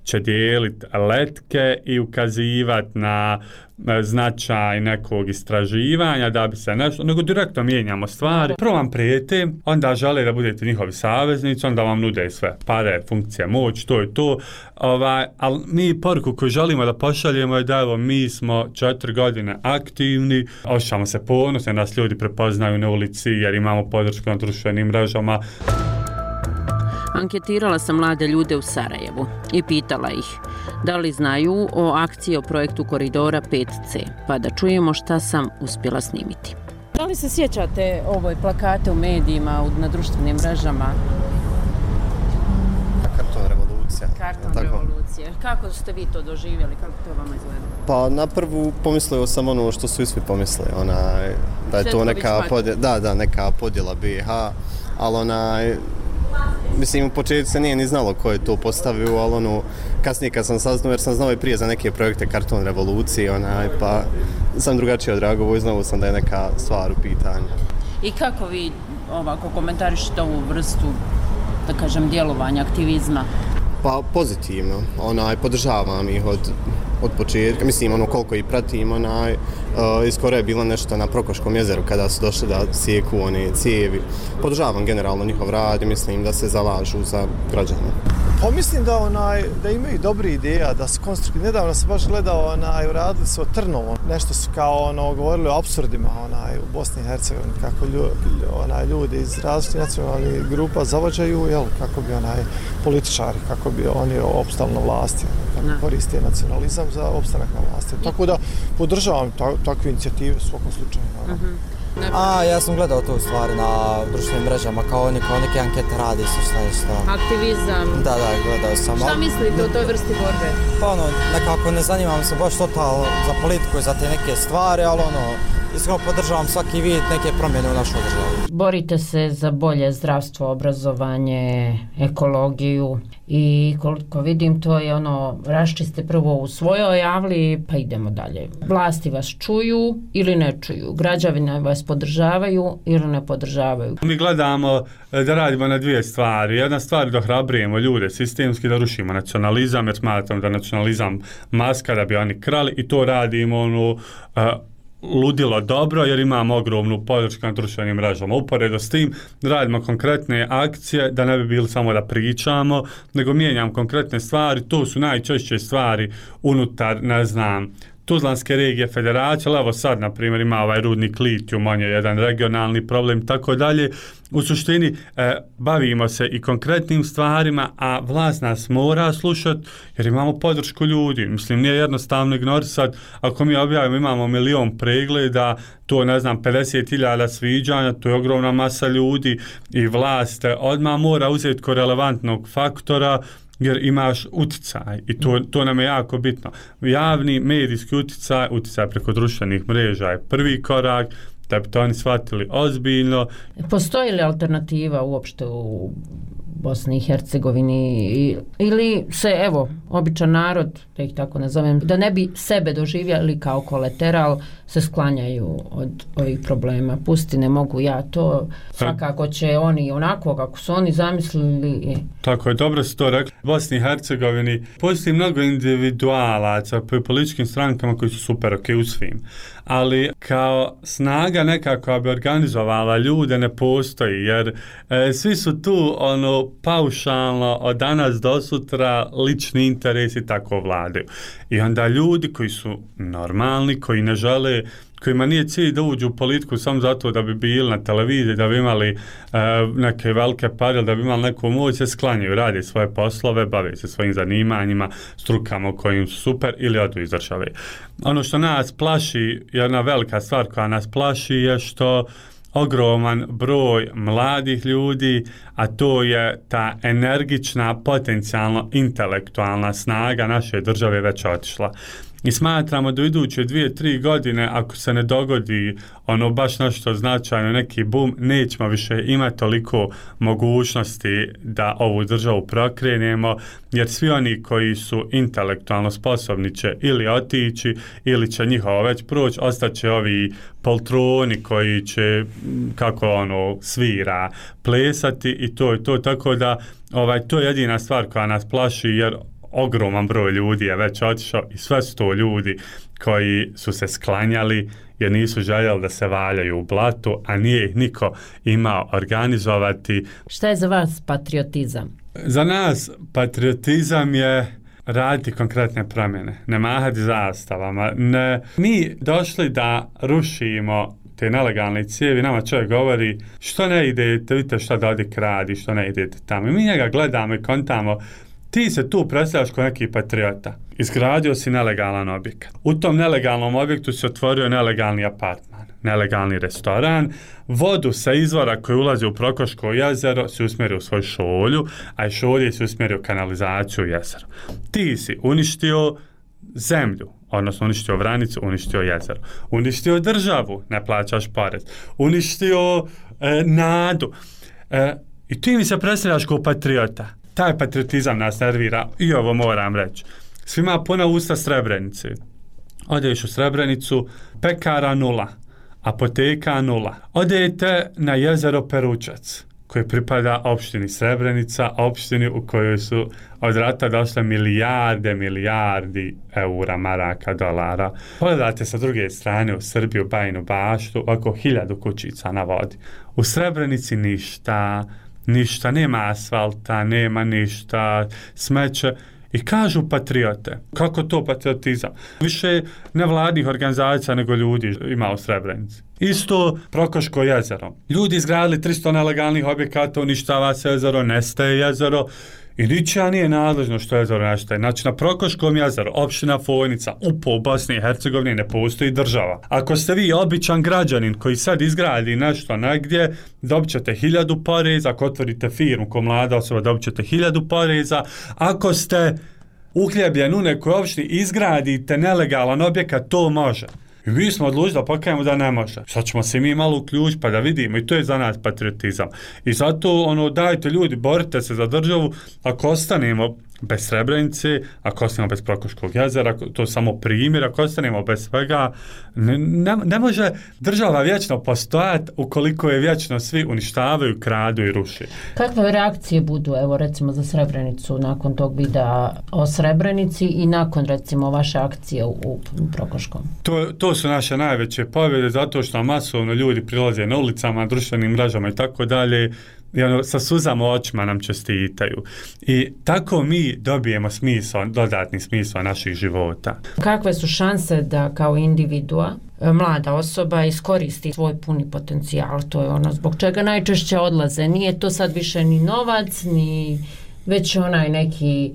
S11: će dijeliti letke i ukazivati na značaj nekog istraživanja da bi se nešto, nego direktno mijenjamo stvari. Prvo vam prijete, onda žele da budete njihovi saveznici, onda vam nude sve pare, funkcije, moć, to je to. Ovaj, ali mi poruku koju želimo da pošaljemo je da evo mi smo četiri godine aktivni, osjećamo se ponosno, nas ljudi prepoznaju na ulici jer imamo podršku na društvenim mrežama.
S8: Anketirala sam mlade ljude u Sarajevu i pitala ih da li znaju o akciji o projektu Koridora pet ce, pa da čujemo šta sam uspjela snimiti.
S12: Da li se sjećate ovoj plakate u medijima, na društvenim mrežama?
S13: Karton revolucija.
S12: Karton
S13: tako.
S12: revolucije. Kako ste vi to doživjeli? Kako to vama izgleda?
S13: Pa na prvu pomislio sam ono što su i svi pomislili, onaj, da je to neka podjela, da, da, neka podjela B i H, ali onaj, mislim, u početku se nije ni znalo ko je to postavio, ali ono, kasnije kad sam saznao, jer sam znao i prije za neke projekte Karton revolucije, onaj, pa sam drugačije odreagovao i znao sam da je neka stvar u pitanju.
S12: I kako vi ovako komentarišete ovu vrstu, da kažem, djelovanja, aktivizma?
S13: Pa pozitivno, onaj, podržavam ih od, od početka, mislim, ono, koliko ih pratim, onaj, uh, iskoro je bilo nešto na Prokoškom jezeru kada su došli da sjeku one cijevi. Podržavam generalno njihov rad i mislim da se zalažu za građane.
S14: Pa mislim da onaj da imaju dobre ideja, da su konstruktivni. Nedavno sam baš gledao, onaj, radili su o Trnovom. Nešto su kao ono govorili o apsurdima, onaj, u Bosni i Hercegovini, kako ljudi, onaj, ljudi iz različitih nacionalnih grupa zavođaju, jel, kako bi onaj političari, kako bi oni opstali na vlasti, kako koriste nacionalizam za opstanak na vlasti. Tako da podržavam ta, takve inicijative u svakom slučaju.
S12: Mm-hmm.
S15: A, ja sam gledao to u stvari na društvenim mrežama, kao oni kao neke ankete radi su šta je šta.
S12: Aktivizam.
S15: Da, da, gledao sam.
S12: Šta mislite o toj vrsti borbe?
S15: Pa ono, nekako ne zanimam se baš total za politiku i za te neke stvari, ali ono, iskreno podržavam svaki vid neke promjene u našoj državi.
S12: Borite se za bolje zdravstvo, obrazovanje, ekologiju i koliko vidim to je ono, raščiste prvo u svojoj avli pa idemo dalje. Vlasti vas čuju ili ne čuju, građani vas podržavaju ili ne podržavaju.
S11: Mi gledamo da radimo na dvije stvari. Jedna stvar da hrabrujemo ljude sistemski, da rušimo nacionalizam jer smatram da nacionalizam maska da bi oni krali i to radimo ono uh, ludilo dobro jer imamo ogromnu podršku na društvenim mrežama. Uporedo s tim radimo konkretne akcije da ne bi bili samo da pričamo, nego mijenjam konkretne stvari. To su najčešće stvari unutar, ne znam, Tuzlanske regije federacije, ali evo sad, na primjer, ima ovaj rudnik litijum, on je jedan regionalni problem i tako dalje. U suštini, e, bavimo se i konkretnim stvarima, a vlast nas mora slušati jer imamo podršku ljudi. Mislim, nije jednostavno ignorisati. Ako mi objavimo, imamo milion pregleda, to, ne znam, pedeset hiljada sviđanja, to je ogromna masa ljudi i vlast odmah mora uzeti ko relevantnog faktora jer imaš uticaj i to, to nam je jako bitno. Javni medijski uticaj, uticaj preko društvenih mreža je prvi korak da bi to oni shvatili ozbiljno.
S12: Postoji li alternativa uopšte u Bosni i Hercegovini ili se, evo, običan narod, da ih tako nazovem, da ne bi sebe doživjeli kao kolateral, se sklanjaju od ovih problema. Pusti, ne mogu ja to, svakako će oni onako kako su oni zamislili.
S11: Tako je, dobro si to rekli. U Bosni i Hercegovini postoji mnogo individualaca po političkim strankama koji su super ok u svim. Ali kao snaga nekako bi organizovala ljude ne postoji jer e, svi su tu ono paušalno od danas do sutra lični interesi tako vladaju. I onda ljudi koji su normalni, koji ne žele, kojima nije cilj da uđu u politiku samo zato da bi bili na televiziji, da bi imali e, neke velike pare, da bi imali neku moć, se sklanjaju, rade svoje poslove, bave se svojim zanimanjima, strukama kojim su super ili odu iz države. Ono što nas plaši, jedna velika stvar koja nas plaši je što ogroman broj mladih ljudi, a to je ta energična, potencijalno intelektualna snaga naše države već otišla. I smatramo da u iduće dvije, tri godine, ako se ne dogodi ono baš nešto značajno, neki boom, nećemo više imati toliko mogućnosti da ovu državu prokrenemo, jer svi oni koji su intelektualno sposobni će ili otići, ili će njihovo već proći, ostaće ovi poltroni koji će, kako ono, svira, plesati i to je to, tako da ovaj, to je jedina stvar koja nas plaši, jer ogroman broj ljudi je već otišao i sve su to ljudi koji su se sklanjali jer nisu željeli da se valjaju u blatu, a nije ih niko imao organizovati.
S12: Šta je za vas patriotizam?
S11: Za nas patriotizam je raditi konkretne promjene, ne mahati zastavama. Ne, mi došli da rušimo te nelegalne cijevi, nama čovjek govori što ne idete, vidite šta da ovdje kradi, što ne idete tamo. I mi njega gledamo i kontamo, ti se tu predstavljaš kao neki patriota. Izgradio si nelegalan objekat. U tom nelegalnom objektu se otvorio nelegalni apartman, nelegalni restoran, vodu sa izvora koji ulazi u Prokoško jezero si usmjerio u svoj šolju, a i šolje si usmjerio kanalizaciju u jezero. Ti si uništio zemlju, odnosno uništio Vranicu, uništio jezero, uništio državu, ne plaćaš porez, uništio e, nadu. E, I ti mi se predstavljaš kao patriota. Taj patriotizam nas nervira i ovo moram reći. Svima puna usta Srebrenici. Odeš u Srebrenicu, pekara nula, apoteka nula. Odete na jezero Peručac, koji pripada opštini Srebrenica, opštini u kojoj su od rata došle milijarde, milijardi eura, maraka, dolara. Pogledate sa druge strane u Srbiju, Bajinu Baštu, oko hiljadu kućica na vodi. U Srebrenici ništa, ništa, nema asfalta, nema ništa, smeće. I kažu patriote. Kako to patriotizam? Više nevladnih organizacija nego ljudi ima u Srebrenici. Isto Prokoško jezero. Ljudi izgradili tristo nelegalnih objekata, uništava se jezero, nestaje jezero i ničija nije nadležno što jezero nestaje. Znači na Prokoškom jezeru, opština Fojnica, u Bosni i Hercegovini ne postoji država. Ako ste vi običan građanin koji sad izgradi nešto negdje, dobit ćete hiljadu poreza. Ako otvorite firmu ko mlada osoba, dobit ćete hiljadu poreza. Ako ste uhljebljen u nekoj opštini, izgradite nelegalan objekat, to može. I mi smo odlučili da pokajemo da ne može. Sad ćemo se mi malo uključiti pa da vidimo i to je za nas patriotizam. I zato ono, dajte ljudi, borite se za državu. Ako ostanemo bez Srebrenice, ako ostanemo bez Prokoškog jezera, to je samo primjer, ako ostanemo bez svega, ne, ne, ne može država vječno postojati ukoliko je vječno svi uništavaju, kradu i ruši.
S12: Kakve reakcije budu, evo recimo za Srebrenicu, nakon tog videa o Srebrenici i nakon recimo vaše akcije u, u Prokoškom? To,
S11: to su naše najveće pobjede, zato što masovno ljudi prilaze na ulicama, društvenim mrežama i tako dalje, i ono, sa suzama očima nam čestitaju. I tako mi dobijemo smisao, dodatni smisao naših života.
S12: Kakve su šanse da kao individua, mlada osoba iskoristi svoj puni potencijal? To je ono zbog čega najčešće odlaze. Nije to sad više ni novac, ni već onaj neki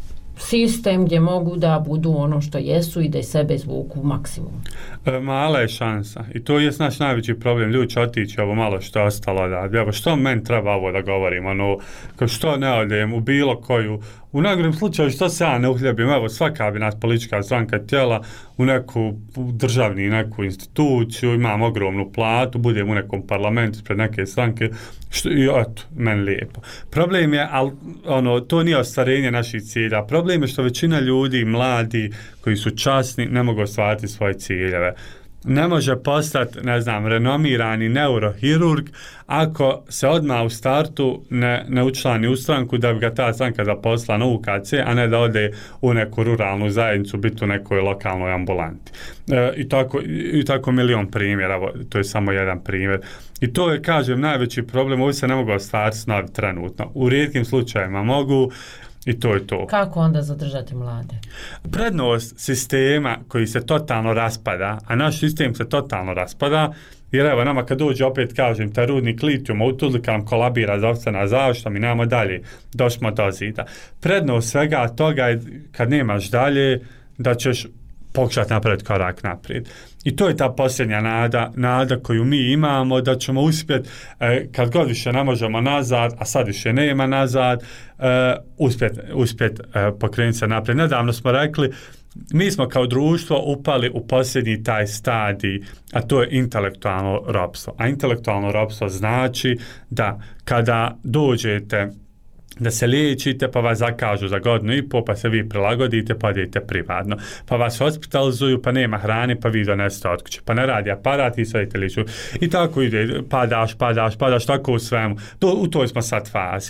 S12: sistem gdje mogu da budu ono što jesu i da i sebe izvuku maksimum.
S11: E, mala je šansa i to je naš najveći problem. Ljudi će otići ovo malo što je ostalo da, evo što meni treba ovo da govorim, ono, što ne odem u bilo koju, u najgorim slučaju što se ja ne uhljebim, evo svaka bi nas politička stranka tijela u neku državni neku instituciju, imam ogromnu platu, budem u nekom parlamentu pred neke stranke, što, i eto, meni lijepo. Problem je, al, ono, to nije ostvarenje naših cilja, problem je što većina ljudi, mladi, koji su časni, ne mogu ostvariti svoje ciljeve. Ne može postati, ne znam, renomirani neurohirurg ako se odmah u startu ne, ne učlani u stranku da bi ga ta stranka zaposlila na U K C, a ne da ode u neku ruralnu zajednicu, biti u nekoj lokalnoj ambulanti. E, i, tako, I tako milion primjera, to je samo jedan primjer. I to je, kažem, najveći problem, ovi se ne mogu ostvariti snovi trenutno. U rijetkim slučajevima mogu, i to je to.
S12: Kako onda zadržati mlade?
S11: Prednost sistema koji se totalno raspada, a naš sistem se totalno raspada, jer evo nama kad dođe opet kažem taj rudnik litijuma u Tuzli kad nam kolabira zdravstvena zaštita, mi nemamo dalje, došmo do zida. Prednost svega toga je kad nemaš dalje da ćeš pokušati napraviti korak naprijed. I to je ta posljednja nada, nada koju mi imamo da ćemo uspjeti, eh, kad god više ne možemo nazad, a sad više nema nazad, eh, uspjeti uspjet, eh, pokrenuti se naprijed. Nedavno smo rekli, mi smo kao društvo upali u posljednji taj stadij, a to je intelektualno ropstvo. A intelektualno ropstvo znači da kada dođete da se liječite, pa vas zakažu za godinu i pol, pa se vi prilagodite, pa idete privatno. Pa vas hospitalizuju, pa nema hrane, pa vi donesete od kuće. Pa ne radi aparat i sve idete liječiti. I tako ide, padaš, padaš, padaš, tako u svemu. To, u toj smo sad fazi.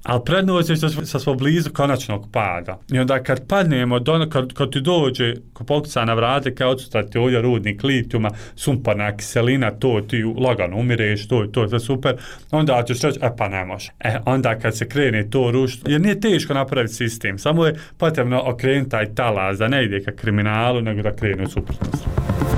S11: Ali prednost je sa smo blizu konačnog pada. I onda kad padnemo, do, kad, kad ti dođe, ko pokuca na vrate, kao odsuta ovdje rudnik litijuma, sumporna kiselina, to ti lagano umireš, to, to je sve super, onda ćeš reći, e pa ne može. E, onda kad se krene to rušiti, jer nije teško napraviti sistem, samo je potrebno okrenuti taj talas, da ne ide ka kriminalu, nego da krene u suprotnost.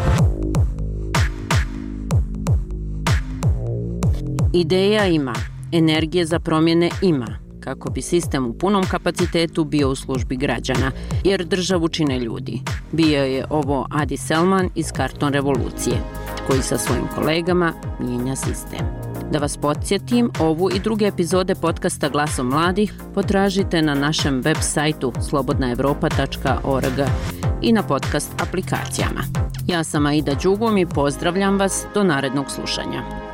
S8: Ideja ima, energije za promjene ima, kako bi sistem u punom kapacitetu bio u službi građana, jer državu čine ljudi. Bio je ovo Adi Selman iz Karton revolucije, koji sa svojim kolegama mijenja sistem. Da vas podsjetim, ovu i druge epizode podcasta Glasom mladih potražite na našem web sajtu slobodna evropa tačka org i na podcast aplikacijama. Ja sam Aida Đugum i pozdravljam vas do narednog slušanja.